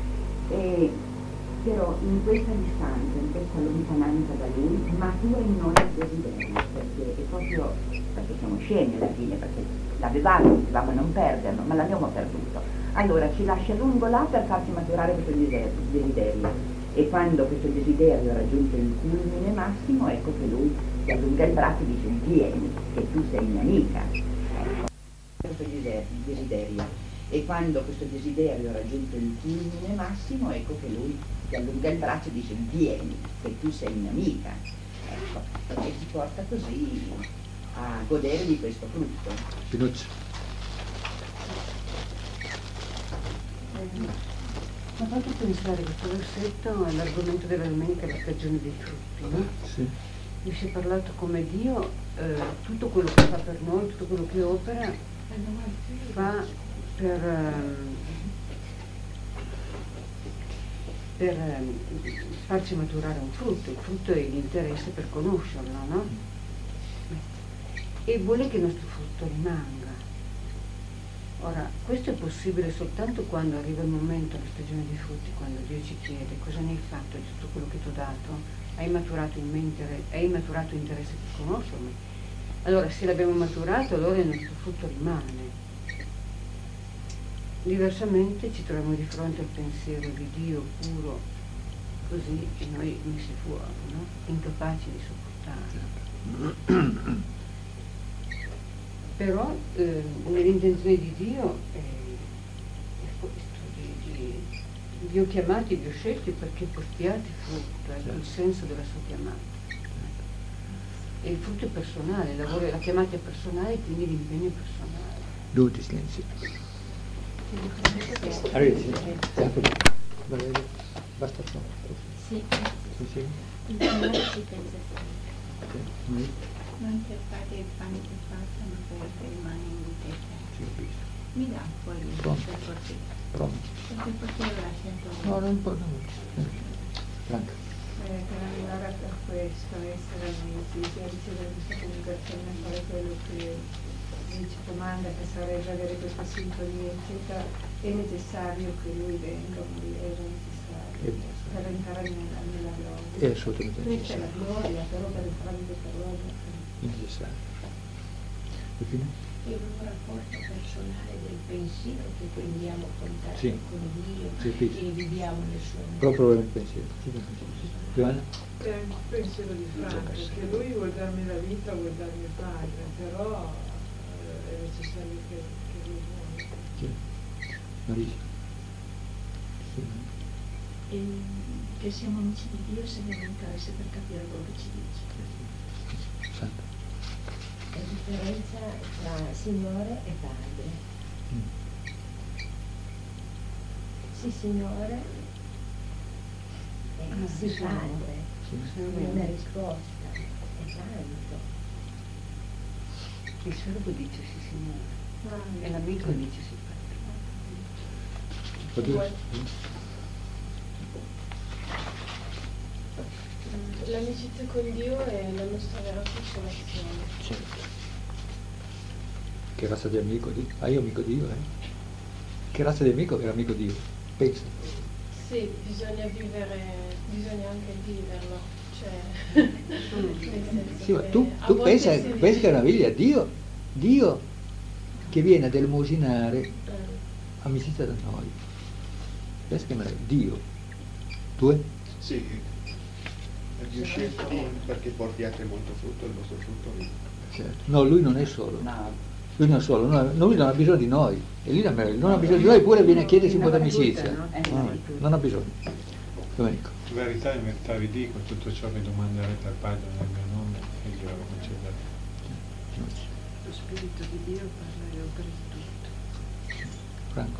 Però in questa distanza, in questa lontananza da lui, matura in noi il desiderio, perché è proprio perché siamo scemi alla fine, perché dicevamo non perderlo, ma l'abbiamo perduto. Allora ci lascia lungo là per farci maturare questo desiderio. E quando questo desiderio ha raggiunto il culmine massimo, ecco che lui ti allunga il braccio e dice vieni, che tu sei mia amica. Ecco, questo desiderio. E quando questo desiderio ha raggiunto il culmine massimo, ecco che lui ti allunga il braccio e dice vieni, che tu sei mia amica. Ecco, e ti porta così a godere di questo frutto. Pinuccio. Mi ha fatto pensare questo versetto all'argomento della domenica, la stagione dei frutti, no? Sì. Mi si è parlato come Dio, tutto quello che fa per noi, tutto quello che opera, fa per farci maturare un frutto. Il frutto è l'interesse per conoscerlo, no? E vuole che il nostro frutto rimanga. Ora, questo è possibile soltanto quando arriva il momento, la stagione dei frutti, quando Dio ci chiede cosa ne hai fatto di tutto quello che ti ho dato, hai maturato interesse per conoscermi. Allora, se l'abbiamo maturato, allora il nostro frutto rimane. Diversamente ci troviamo di fronte al pensiero di Dio puro, così, e noi messi fuori, no? Incapaci di sopportarlo. Però nell'intenzione di Dio è questo, vi ho chiamati, vi ho scelti perché portiate frutto, ecco il senso della sua chiamata. E il frutto è personale, la chiamata è personale, quindi l'impegno è personale. Due silenzio. Basta. Sì. Il Signore ci pensa sempre. Non per fare il pane che fatta, ma perché rimane in vita eterna. Mi dà un po' di per portare. Perché potevo lasciare. No, non può. Franca. Per arrivare a questo, essere amici, ricevere questa comunicazione, fare quello che ci comanda, che sarebbe avere questa sintonia, eccetera, è necessario che lui venga, è necessario per entrare nella gloria. È assolutamente questa è la gloria, però per entrare in questa gloria è necessario. È un rapporto personale del pensiero che prendiamo contatto con Dio e viviamo nel suo nome. Proprio il pensiero. Giovanna? È il pensiero di Franco, che lui vuol darmi la vita, vuol darmi padre, però è necessario che lui muoia. Sì. Marisa? Sì. Che siamo amici di Dio se abbiamo interesse per capire quello che ci dice. Santo. La differenza tra Signore e Padre. Sì, Signore, e sì, Padre, è una risposta, è tanto. Il servo dice sì, Signore, e l'amico dice sì, Padre. L'amicizia con Dio è la nostra vera consolazione. Certo. Che razza di amico di? Io amico Dio, Che razza di amico era amico Dio? Pensa. Sì, bisogna anche viverlo. Cioè, sì, ma tu pensa che è una meraviglia, Dio che viene ad elemosinare amicizia da noi. Pensa che meraviglia. Dio. Tu? Sì. Dio scelto perché portiate molto frutto, il vostro frutto. Certo. No, lui non è solo. Lui non è solo, lui non ha bisogno di noi. E lui non ha bisogno di noi, eppure viene a chiedersi un po' d'amicizia. Non ha bisogno. Domenico. In verità vi dico, tutto ciò che domanderete al Padre nel mio nome, Egli ve lo concederà. Spirito di Dio parla e opera di tutto. Franco.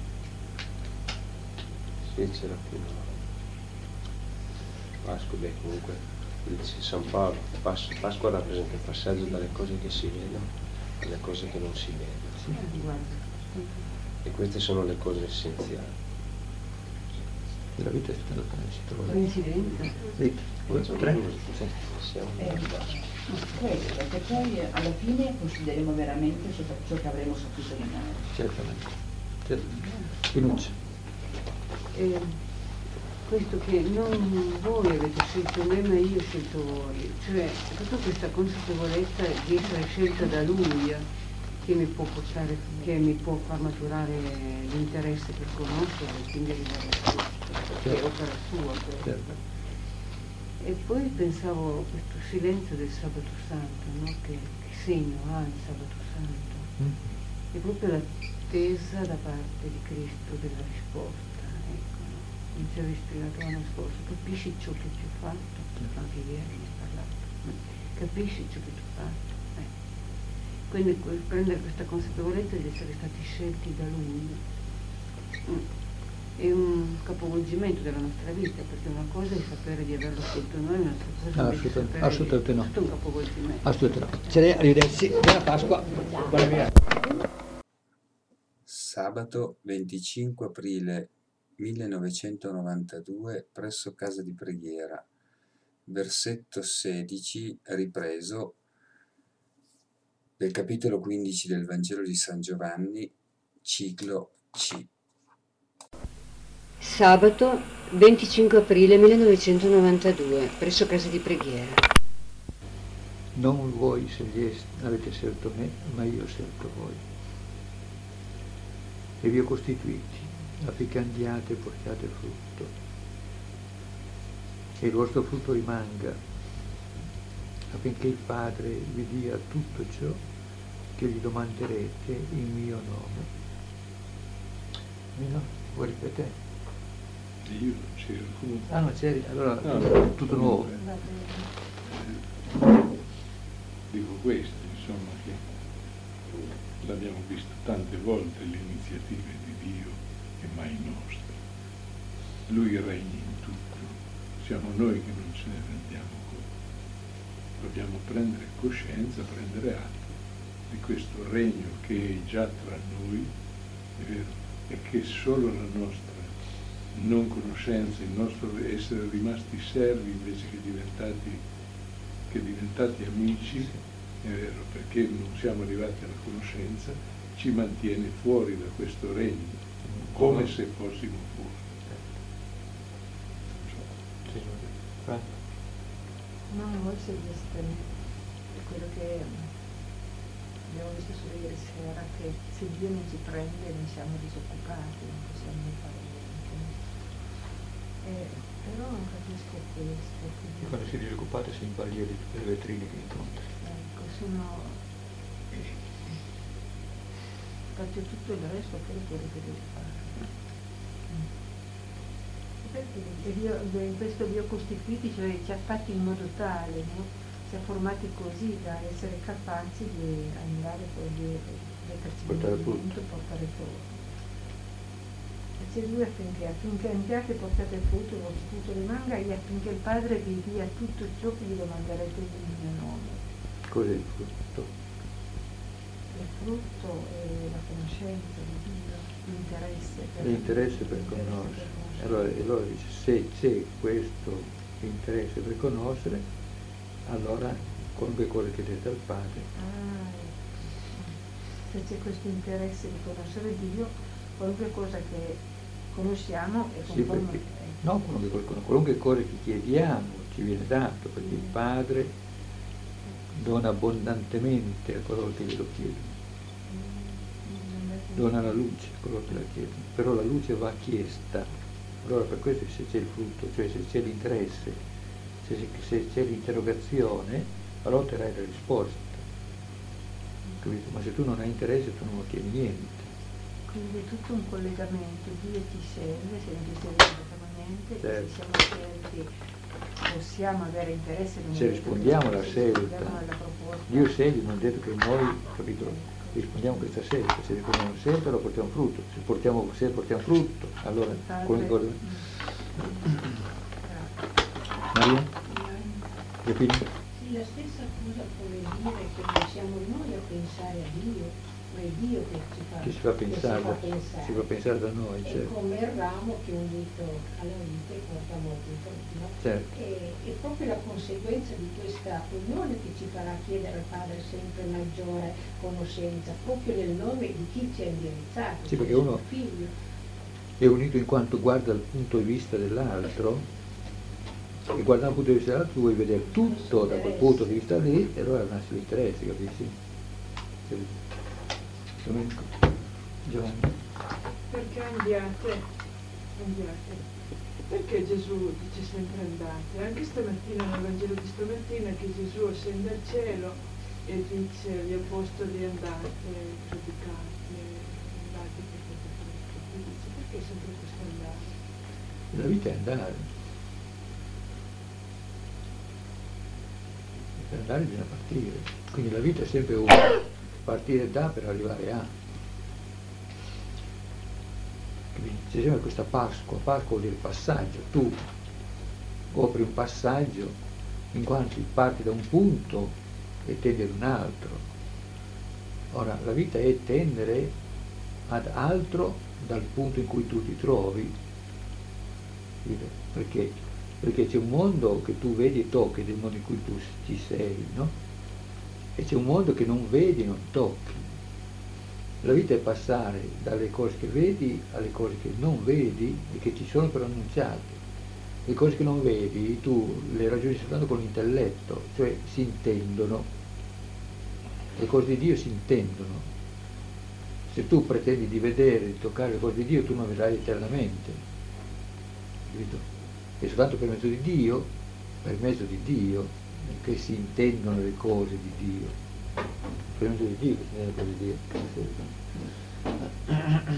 Sì, c'era fino a Pasqua, beh comunque dice San Paolo, Pasqua rappresenta il passaggio dalle cose che si vedono alle cose che non si vedono. E queste sono le cose essenziali. La vita è stata Coincidenza. Sì. Tre? Sì. Questo, perché poi alla fine considereremo veramente ciò che avremo saputo di noi. Certamente. Pinuccia. Questo che non voi avete scelto me, ma io ho scelto voi, cioè tutta questa consapevolezza di essere scelta da lui che mi può portare, che mi può far maturare l'interesse per conoscere e quindi arrivare a questo, che è opera sua questa. E poi pensavo a questo silenzio del Sabato Santo, no? Che segno ha il Sabato Santo? È proprio l'attesa da parte di Cristo della risposta. Non ci avevi spiegato l'anno scorso, capisci ciò che ti ho fatto? Anche ieri ne ho parlato. Capisci ciò che ti ho fatto? Quindi prendere questa consapevolezza di essere stati scelti da Lui è un capovolgimento della nostra vita, perché una cosa è sapere di averlo scelto noi, un'altra cosa è sapere assolutamente no. Tutto un capovolgimento. Assolutamente no. Arrivederci, buona Pasqua, buona via. Sabato 25 aprile 1992 presso casa di preghiera, versetto 16 ripreso del capitolo 15 del Vangelo di San Giovanni, ciclo C. Sabato 25 aprile 1992 presso casa di preghiera. Non voi avete scelto me, ma io ho scelto voi. E vi ho costituiti affinché andiate e portiate frutto, e il vostro frutto rimanga, affinché il Padre vi dia tutto ciò che gli domanderete in mio nome. No? Vuoi ripetere? Io non c'ero comunque. Ah, non c'eri? Allora no, tutto nuovo. Dico questo, insomma, che l'abbiamo visto tante volte le iniziative di Dio e mai nostre. Lui regna in tutto, siamo noi che non ce ne rendiamo conto. Dobbiamo prendere coscienza, prendere atto di questo regno che è già tra noi, è vero, e che solo la nostra non conoscenza, il nostro essere rimasti servi invece che diventati amici, è vero, perché non siamo arrivati alla conoscenza, ci mantiene fuori da questo regno, come se fossimo fuori. No, voi siete quello che abbiamo visto solo ieri sera, che se Dio non ci prende noi siamo disoccupati, non possiamo fare niente. Però non capisco questo. E quando si è disoccupati si imbaglia di tutte le vetrine che incontri. Ecco, faccio tutto il resto, poi quello che devo fare. Perché in questo vi ho costituiti, cioè ci ha fatti in modo tale, no? Ci ha formati così da essere capaci di andare poi di metterci in movimento e portare frutto. E c'è lui affinché andiate e portate frutto, il vostro frutto rimanga, e affinché il Padre vi dia tutto ciò che vi domanderete nel mio nome. Cos'è il frutto? Il frutto è la conoscenza di Dio, l'interesse. L'interesse per conoscere. Allora dice, se c'è questo interesse per conoscere, allora qualunque cosa chiedete al Padre. Se c'è questo interesse di conoscere Dio, qualunque cosa che conosciamo è conforme. Sì, no, qualunque cosa che chiediamo ci viene dato, perché il Padre dona abbondantemente a coloro che glielo chiedono. Dona la luce a coloro che la chiedono, però la luce va chiesta. Allora per questo se c'è il frutto, cioè se c'è l'interesse, se c'è l'interrogazione, allora otterrai la risposta. Capito? Ma se tu non hai interesse tu non ottieni niente. Quindi è tutto un collegamento, Dio ti serve, se non ti serve non facciamo niente, certo. Se siamo servi possiamo avere interesse in un Se rispondiamo alla scelta, alla proposta. Dio sceglie, non è detto che noi, capito, rispondiamo a questa scelta, se rispondiamo a una scelta lo portiamo frutto, se portiamo frutto, allora come cosa? Maria? Capito? Sì, la stessa cosa come dire che non siamo noi a pensare a Dio, ma è Dio che ci fa pensare da noi, e certo. come il ramo che unito alla vite porta molti frutti, no? Certo. E proprio la conseguenza di questa unione che ci farà chiedere al Padre sempre maggiore conoscenza, proprio nel nome di chi ci ha indirizzato, Sì, perché uno figlio. è unito in quanto guarda dal punto di vista dell'altro, e guardando dal punto di vista dell'altro tu vuoi vedere tutto da quel punto di vista lì, e allora nasce l'interesse, capisci? Giovanni. Perché andiate? Perché Gesù dice sempre andate? Anche stamattina nel Vangelo di stamattina che Gesù scende al cielo e dice agli apostoli andate, predicate, andate che fate frutto. E dice perché sempre questo andare? La vita è andare. Per andare bisogna partire. Quindi la vita è sempre una. Partire da per arrivare a. Quindi c'è sempre questa Pasqua vuol dire passaggio. Tu copri un passaggio in quanto parti da un punto e tendi ad un altro. Ora, la vita è tendere ad altro dal punto in cui tu ti trovi. Perché? Perché c'è un mondo che tu vedi e tocchi del mondo in cui tu ci sei, no? E c'è un mondo che non vedi e non tocchi. La vita è passare dalle cose che vedi alle cose che non vedi e che ci sono però annunciate. Le cose che non vedi tu le ragioni soltanto con l'intelletto, cioè si intendono. Le cose di Dio si intendono. Se tu pretendi di vedere, di toccare le cose di Dio, tu non vedrai eternamente. Capito? È soltanto per mezzo di Dio, che si intendono le cose di Dio. Per mezzo di Dio che si intendono le cose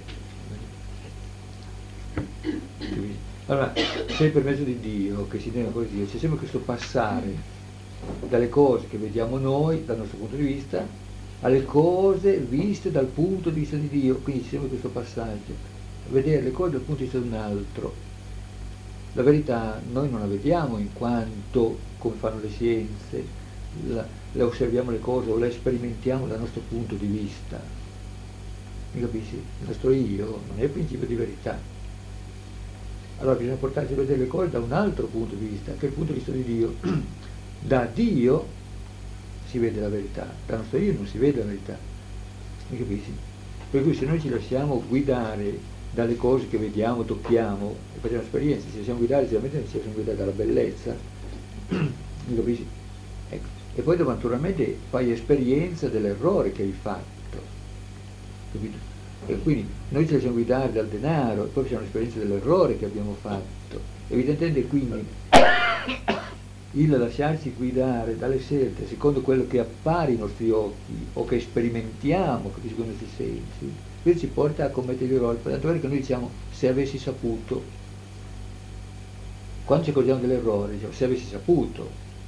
di Dio. Prego. Allora, se per mezzo di Dio che si intendono le cose di Dio, c'è sempre questo passare dalle cose che vediamo noi, dal nostro punto di vista, alle cose viste dal punto di vista di Dio. Quindi c'è sempre questo passaggio, vedere le cose dal punto di vista di un altro. La verità noi non la vediamo in quanto, come fanno le scienze, le osserviamo le cose o le sperimentiamo dal nostro punto di vista. Mi capisci? Il nostro io non è il principio di verità. Allora bisogna portarci a vedere le cose da un altro punto di vista, che è il punto di vista di Dio. Da Dio si vede la verità, dal nostro io non si vede la verità. Mi capisci? Per cui se noi ci lasciamo guidare dalle cose che vediamo, tocchiamo e facciamo esperienze, ci lasciamo guidare, sicuramente ci lasciamo guidare dalla bellezza, mi capisci? Ecco. E poi dopo naturalmente fai esperienza dell'errore che hai fatto, capito? E quindi noi ci lasciamo guidare dal denaro e poi facciamo l'esperienza dell'errore che abbiamo fatto. Evidentemente quindi il lasciarci guidare dalle scelte secondo quello che appare ai nostri occhi o che sperimentiamo secondo i nostri sensi, questo ci porta a commettere gli errori. Per tanto vero che noi diciamo se avessi saputo, quando ci accorgiamo dell'errore diciamo se avessi saputo.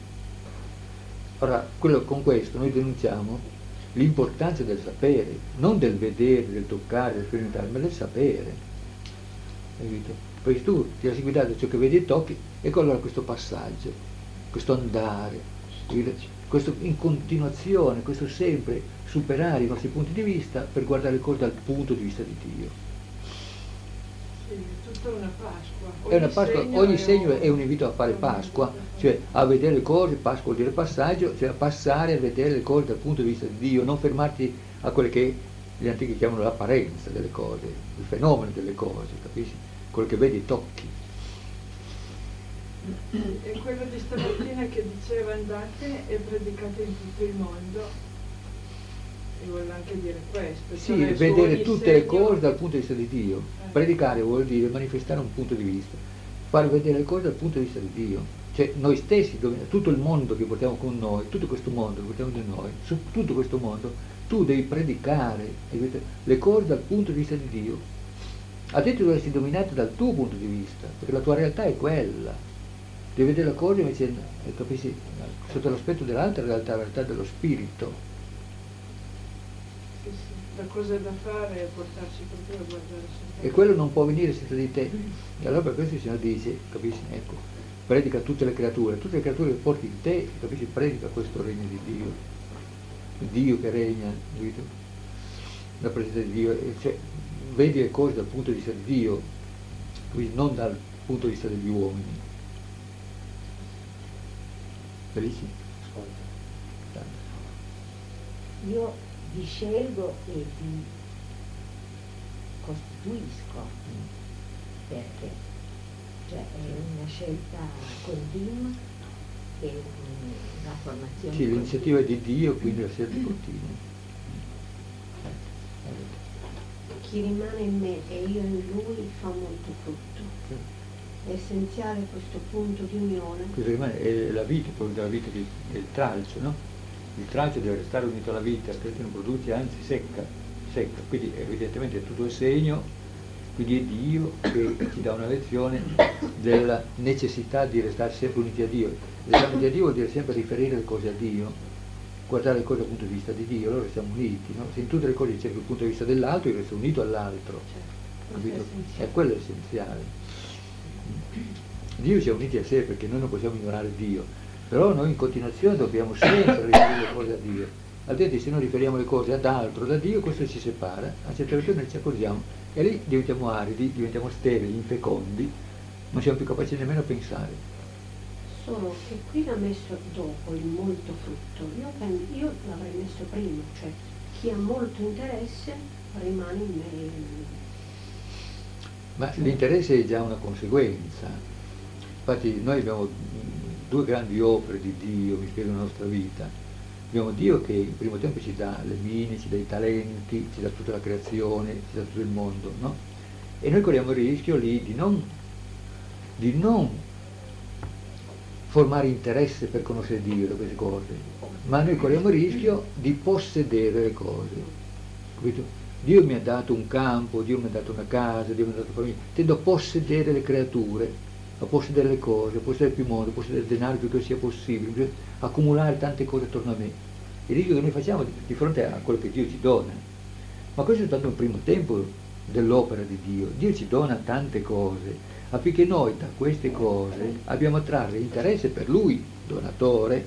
Ora con questo noi denunciamo l'importanza del sapere, non del vedere, del toccare, del sperimentare, ma del sapere, capito? Perché tu ti lasci guidare da ciò che vedi e tocchi, ecco allora questo passaggio, questo andare, questo in continuazione, questo sempre superare i nostri punti di vista per guardare le cose dal punto di vista di Dio. Sì, è tutta una Pasqua. È una Pasqua, ogni segno è un invito a fare Pasqua, cioè a vedere le cose. Pasqua vuol dire passaggio, cioè a passare a vedere le cose dal punto di vista di Dio, non fermarti a quelle che gli antichi chiamano l'apparenza delle cose, il fenomeno delle cose, capisci? Quello che vedi e tocchi. E quello di stamattina che diceva andate e predicate in tutto il mondo, e vuole anche dire questo. Sì, vedere tutte le cose dal punto di vista di Dio. Predicare vuol dire manifestare un punto di vista, far vedere le cose dal punto di vista di Dio. Cioè noi stessi, tutto il mondo che portiamo con noi, tutto questo mondo che portiamo con noi, su tutto questo mondo, tu devi predicare le cose dal punto di vista di Dio. A te tu dovresti dominare dal tuo punto di vista, perché la tua realtà è quella. devi vedere la cosa invece, capisci, sotto l'aspetto dell'altra realtà, la realtà dello spirito. Sì, sì. La cosa da fare è portarsi proprio a guardare sempre. E quello non può venire senza di te. E allora per questo il Signore dice, capisci, ecco, predica a tutte le creature che porti in te, capisci, predica questo regno di Dio. Dio che regna, la presenza di Dio, cioè, vedi le cose dal punto di vista di Dio, quindi non dal punto di vista degli uomini. Felici? Io vi scelgo e vi costituisco, perché cioè, è una scelta continua e una formazione. Sì, l'iniziativa è di Dio, quindi la scelta continua. Chi rimane in me e io in lui fa molto frutto. È essenziale questo punto di unione. Questo rimane, è la vita, proprio della vita è il tralcio, no? Il tralcio deve restare unito alla vita, altrimenti non produce, anzi secca. Quindi evidentemente è tutto il segno, quindi è Dio che ci dà una lezione della necessità di restare sempre uniti a Dio. Restare uniti a Dio vuol dire sempre riferire le cose a Dio, guardare le cose dal punto di vista di Dio, allora siamo uniti, no? Se in tutte le cose cerco il punto di vista dell'altro, io resto unito all'altro, capito? E quello è essenziale. Dio ci ha uniti a sé perché noi non possiamo ignorare Dio, però noi in continuazione dobbiamo sempre riferire le cose a Dio, altrimenti se noi riferiamo le cose ad altro da Dio, questo ci separa, a certe volte noi ci accorgiamo e lì diventiamo aridi, diventiamo sterili, infecondi, non siamo più capaci nemmeno a pensare. Solo che qui l'ha messo dopo il molto frutto, io l'avrei messo prima, cioè chi ha molto interesse rimane in me. Ma l'interesse è già una conseguenza. Infatti noi abbiamo due grandi opere di Dio, mi spiego, nella nostra vita. Abbiamo Dio che in primo tempo ci dà le mine, ci dà i talenti, ci dà tutta la creazione, ci dà tutto il mondo, no? E noi corriamo il rischio lì di non formare interesse per conoscere Dio da queste cose, ma noi corriamo il rischio di possedere le cose, capito? Dio mi ha dato un campo, Dio mi ha dato una casa, Dio mi ha dato famiglia, tendo a possedere le creature, a possedere le cose, a possedere più mondo, a possedere il denaro più che sia possibile, accumulare tante cose attorno a me. Il rischio che noi facciamo di fronte a quello che Dio ci dona. Ma questo è stato un primo tempo dell'opera di Dio. Dio ci dona tante cose, affinché noi da queste cose abbiamo a trarre interesse per Lui, donatore,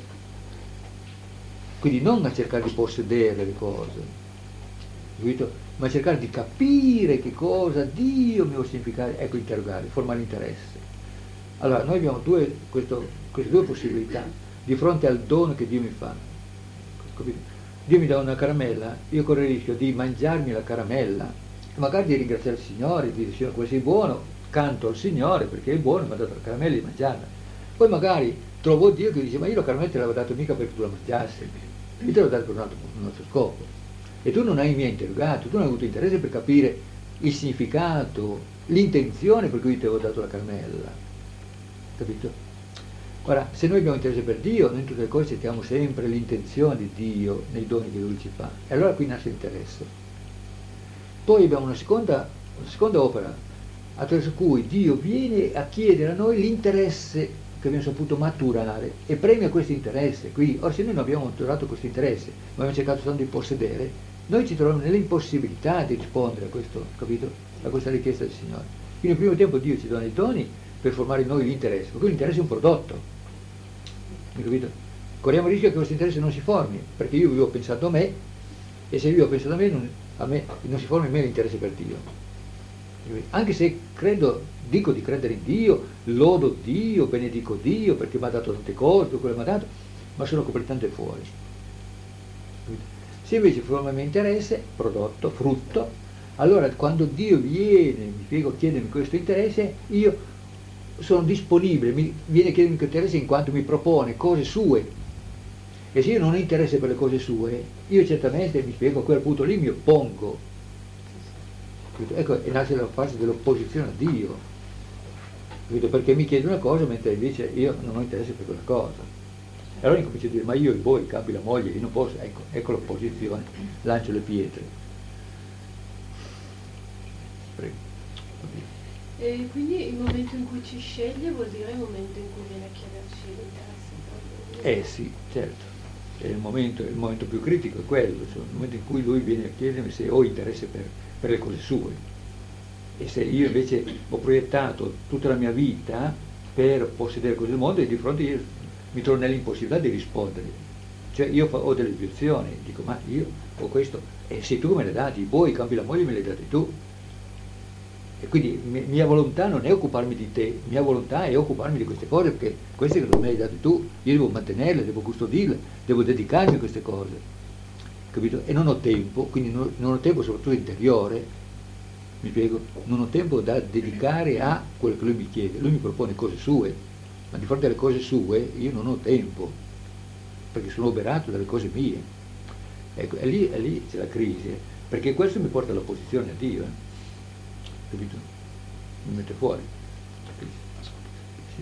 quindi non a cercare di possedere le cose, capito? Ma a cercare di capire che cosa Dio mi vuole significare, ecco, interrogare, formare interesse. Allora, noi abbiamo queste due possibilità di fronte al dono che Dio mi fa, capito? Dio mi dà una caramella, io corro il rischio di mangiarmi la caramella, magari di ringraziare il Signore, di dire: Signore, come sei buono, canto al Signore perché è buono, mi ha dato la caramella di mangiarla. Poi magari trovo Dio che dice: ma io la caramella te l'avevo dato mica perché tu la mangiassi, io te l'ho dato per un altro scopo. E tu non hai mi interrogato, tu non hai avuto interesse per capire il significato, l'intenzione per cui ti avevo dato la caramella, capito? Ora, se noi abbiamo interesse per Dio, noi in tutte le cose cerchiamo sempre l'intenzione di Dio nei doni che Lui ci fa, e allora qui nasce l'interesse. Poi abbiamo una seconda opera, attraverso cui Dio viene a chiedere a noi l'interesse che abbiamo saputo maturare e premia questo interesse qui. Ora, se noi non abbiamo maturato questo interesse, ma abbiamo cercato soltanto di possedere, noi ci troviamo nell'impossibilità di rispondere a questo, capito? A questa richiesta del Signore. Quindi in primo tempo Dio ci dona i doni per formare in noi l'interesse, perché l'interesse è un prodotto, capito? Corriamo il rischio che questo interesse non si formi, perché io vivo pensando a me, e se io ho pensato a me non si forma in me l'interesse per Dio. Anche se dico di credere in Dio, lodo Dio, benedico Dio perché mi ha dato tante cose, quello mi ha dato, ma sono completamente fuori. Se invece forma il mio interesse, prodotto, frutto, allora quando Dio viene, chiedermi questo interesse, io sono disponibile, mi viene a chiedermi questo interesse in quanto mi propone cose sue. E se io non ho interesse per le cose sue, io certamente, a quel punto lì mi oppongo. Ecco, e nasce la fase dell'opposizione a Dio, perché mi chiede una cosa mentre invece io non ho interesse per quella cosa. E allora incomincio a dire: ma io e voi, cambi la moglie, io non posso, ecco l'opposizione, lancio le pietre. Prego. E quindi il momento in cui ci sceglie vuol dire il momento in cui viene Sì, certo, è il momento più critico, è quello, cioè il momento in cui lui viene a chiedermi se ho interesse per le cose sue, e se io invece ho proiettato tutta la mia vita per possedere cose del mondo, e di fronte io mi trovo nell'impossibilità di rispondere, cioè io ho delle obiezioni, dico ma io ho questo, e se tu me le dati, voi cambi la moglie me le dati tu, e quindi mia volontà non è occuparmi di te, mia volontà è occuparmi di queste cose, perché queste che non me le hai date tu, io devo mantenerle, devo custodirle, devo dedicarmi a queste cose, capito? E non ho tempo, quindi non ho tempo soprattutto interiore, mi spiego, non ho tempo da dedicare a quello che lui mi chiede. Lui mi propone cose sue, ma di fronte alle cose sue io non ho tempo, perché sono oberato dalle cose mie. Ecco, e lì c'è la crisi, perché questo mi porta all'opposizione a Dio, capito? Mi mette fuori. Sì,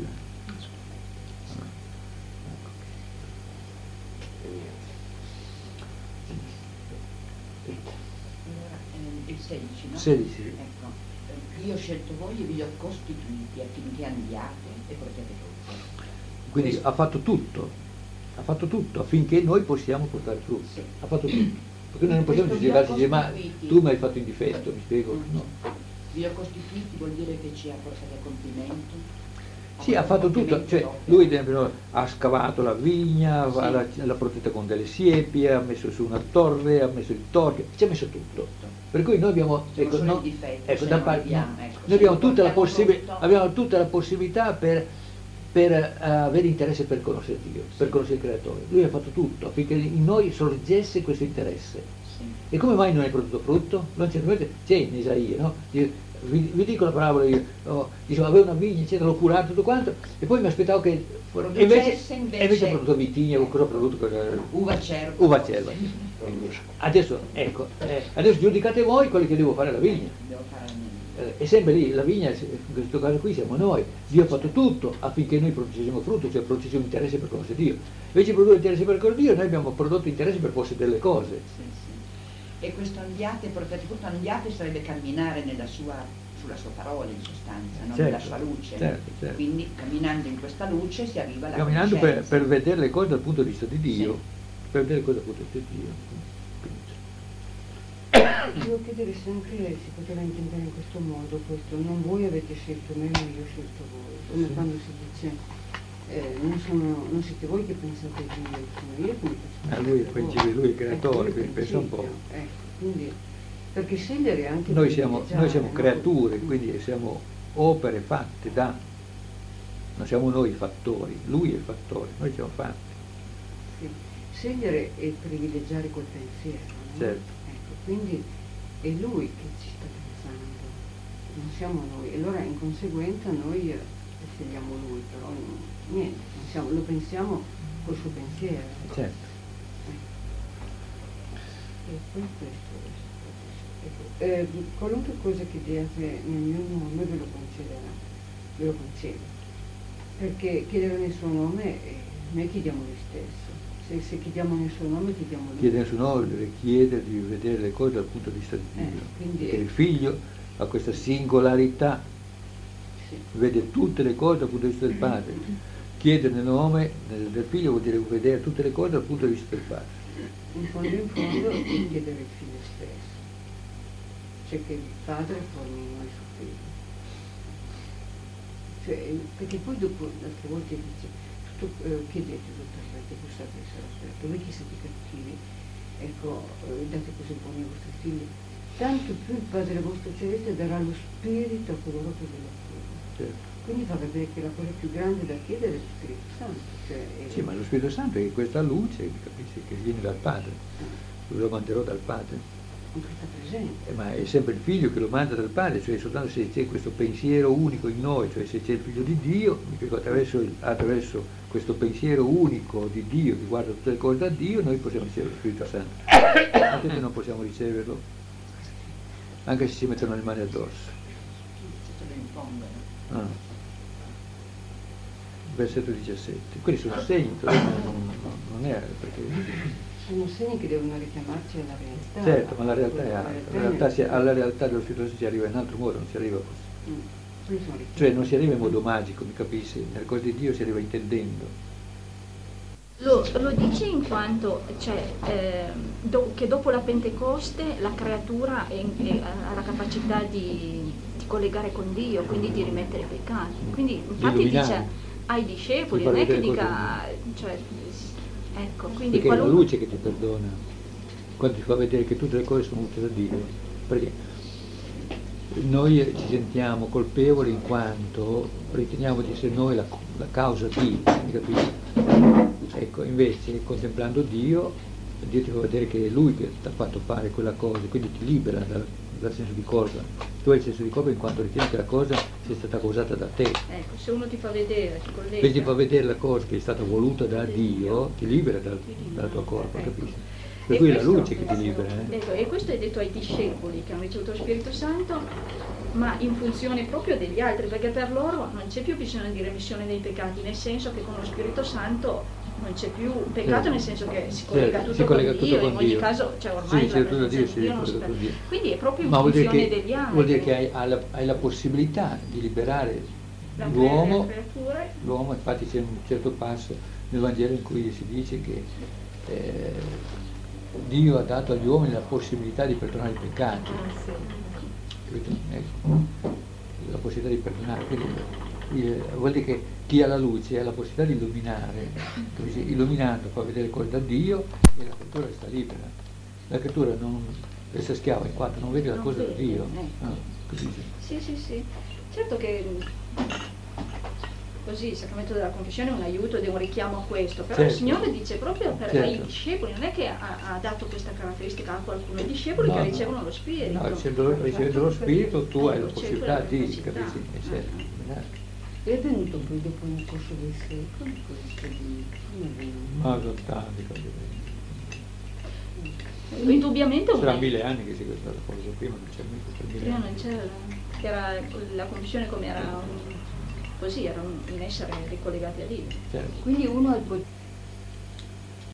il 16, no? 16. Ecco, io ho scelto voi e vi ho costituiti affinché andiate e portiate frutto. Quindi ha fatto tutto affinché noi possiamo portare frutto. Sì. Ha fatto tutto. Perché noi non possiamo dire, ma tu mi hai fatto in difetto, mi spiego? No. Vi ho costituiti vuol dire che ci ha portato a compimento? Sì, ha fatto tutto, cioè lui ha scavato la vigna, l'ha protetta con delle siepi, ha messo su una torre, ha messo il torchio, ci ha messo tutto. Per cui noi abbiamo, noi abbiamo tutta la possibilità per avere interesse per conoscere Dio, per conoscere il Creatore. Lui ha fatto tutto affinché in noi sorgesse questo interesse. E come mai non hai prodotto frutto? Non c'è in Isaia, no? Vi dico la parabola, dicevo, avevo una vigna, eccetera, l'ho curato tutto quanto, e poi mi aspettavo che invece ho prodotto vitigna, cosa ho prodotto? Uva cerva. Adesso giudicate voi quelli che devo fare alla vigna. È sempre lì, la vigna, in questo caso qui siamo noi. Dio ha fatto tutto affinché noi producessimo frutto, cioè producessimo interesse per conoscere Dio. Invece di produrre interesse per conoscere Dio, noi abbiamo prodotto interesse per possedere le cose. Sì. E questo andiate, portate frutto, andiate sarebbe camminare sulla sua parola in sostanza, no? Nella sua luce. Certo. Quindi camminando in questa luce si arriva alla camminando conoscenza. per vedere le cose dal punto di vista di Dio, per vedere le cose dal punto di vista di Dio. Devo chiedere se anche si poteva intendere in questo modo questo, non voi avete scelto me, ma io ho scelto voi, come quando si dice non siete voi che pensate a Dio, sono io che mi penso a lui è il creatore, quindi pensa un po'. Quindi, perché scegliere anche noi siamo creature, quindi siamo opere fatte da, non siamo noi i fattori, lui è il fattore, noi siamo fatti. Sì. Scegliere e privilegiare quel pensiero, no? Certo. Ecco, quindi è lui che ci sta pensando, non siamo noi. Allora in conseguenza noi scegliamo lui, però niente, lo pensiamo col suo pensiero. Certo. E poi questo. Qualunque cosa chiediate nel mio nome ve lo concedo. Perché chiedere nel suo nome, noi chiediamo lui stesso. Se chiediamo nel suo nome, chiediamo lui. Chiedere nel suo nome deve chiedere di vedere le cose dal punto di vista di Dio. Perché il figlio ha questa singolarità, vede tutte le cose dal punto di vista del padre. Chiedere nel nome del figlio vuol dire vedere tutte le cose dal punto di vista del padre. In fondo è chiedere il figlio stesso, cioè che il padre formi in noi suo figlio. Cioè, perché poi dopo altre volte dice chiedete tutto aspetto, bustate e sarà aspetto, voi che siete cattivi, ecco, date cose buone ai vostri figli, tanto più il Padre vostro celeste darà lo spirito a coloro che ve lo chiedono. Quindi fa vedere che la cosa più grande da chiedere è lo Spirito Santo. Sì, ma lo Spirito Santo è questa luce, capisci, che viene dal Padre, lo manderò dal Padre. Sta presente. Ma è sempre il figlio che lo manda dal Padre, cioè soltanto se c'è questo pensiero unico in noi, cioè se c'è il figlio di Dio, attraverso questo pensiero unico di Dio che guarda tutte le cose da Dio, noi possiamo ricevere lo Spirito Santo. Altrimenti non possiamo riceverlo, anche se ci mettono le mani addosso. Versetto 17. Quelli sono segni, non è perché... Sono segni che devono richiamarci alla realtà. Certo, ma la realtà è altra. Alla realtà dello Spirito Santo si arriva in altro modo, non si arriva così. Cioè non si arriva in modo magico, mi capisci? Nelle cose di Dio si arriva intendendo. Lo dice in quanto che dopo la Pentecoste la creatura ha la capacità di collegare con Dio, quindi di rimettere i peccati. Quindi infatti dice ai discepoli, non è che dica, cioè, ecco, quindi perché è la luce che ti perdona, quando ti fa vedere che tutte le cose sono venute da Dio, perché noi ci sentiamo colpevoli in quanto riteniamo di essere noi la causa di, capito? Ecco, invece contemplando Dio ti fa vedere che è Lui che ti ha fatto fare quella cosa, quindi ti libera dal senso di colpa. Tu hai il senso di colpa in quanto ritieni che la cosa sia stata causata da te. Ecco, se uno ti fa vedere, ti collega. Invece ti fa vedere la cosa che è stata voluta da Dio, ti libera dalla tua colpa, capisci? Per cui è la luce che ti libera. Ecco, e questo è detto ai discepoli che hanno ricevuto lo Spirito Santo, ma in funzione proprio degli altri, perché per loro non c'è più bisogno di remissione dei peccati, nel senso che con lo Spirito Santo non c'è più peccato, nel senso che si collega tutto con Dio, in ogni caso, cioè ormai sì, tutto Dio, Dio non sta. Quindi è proprio in funzione degli altri. Vuol dire che hai la possibilità di liberare l'uomo, infatti c'è un certo passo nel Vangelo in cui si dice che Dio ha dato agli uomini la possibilità di perdonare i peccati. La possibilità di perdonare, quindi vuol dire che chi ha la luce ha la possibilità di illuminare, illuminando fa vedere cose da Dio e la creatura resta libera. La creatura non resta schiava in quanto non vede la cosa da Dio. Sì. Certo che così il sacramento della confessione è un aiuto ed è un richiamo a questo, però il Signore dice proprio per i discepoli, non è che ha dato questa caratteristica a qualcuno, i discepoli che ricevono lo Spirito. No, ricevendo lo Spirito tu hai la possibilità di, capisci? È venuto poi dopo nel corso dei secoli questo di... Ma sono tanti. Indubbiamente c'era 1000 anni che si questa cosa, prima non c'era mica. Prima non c'era, era la confessione come era così, erano in essere ricollegati a Dio. Quindi uno ha il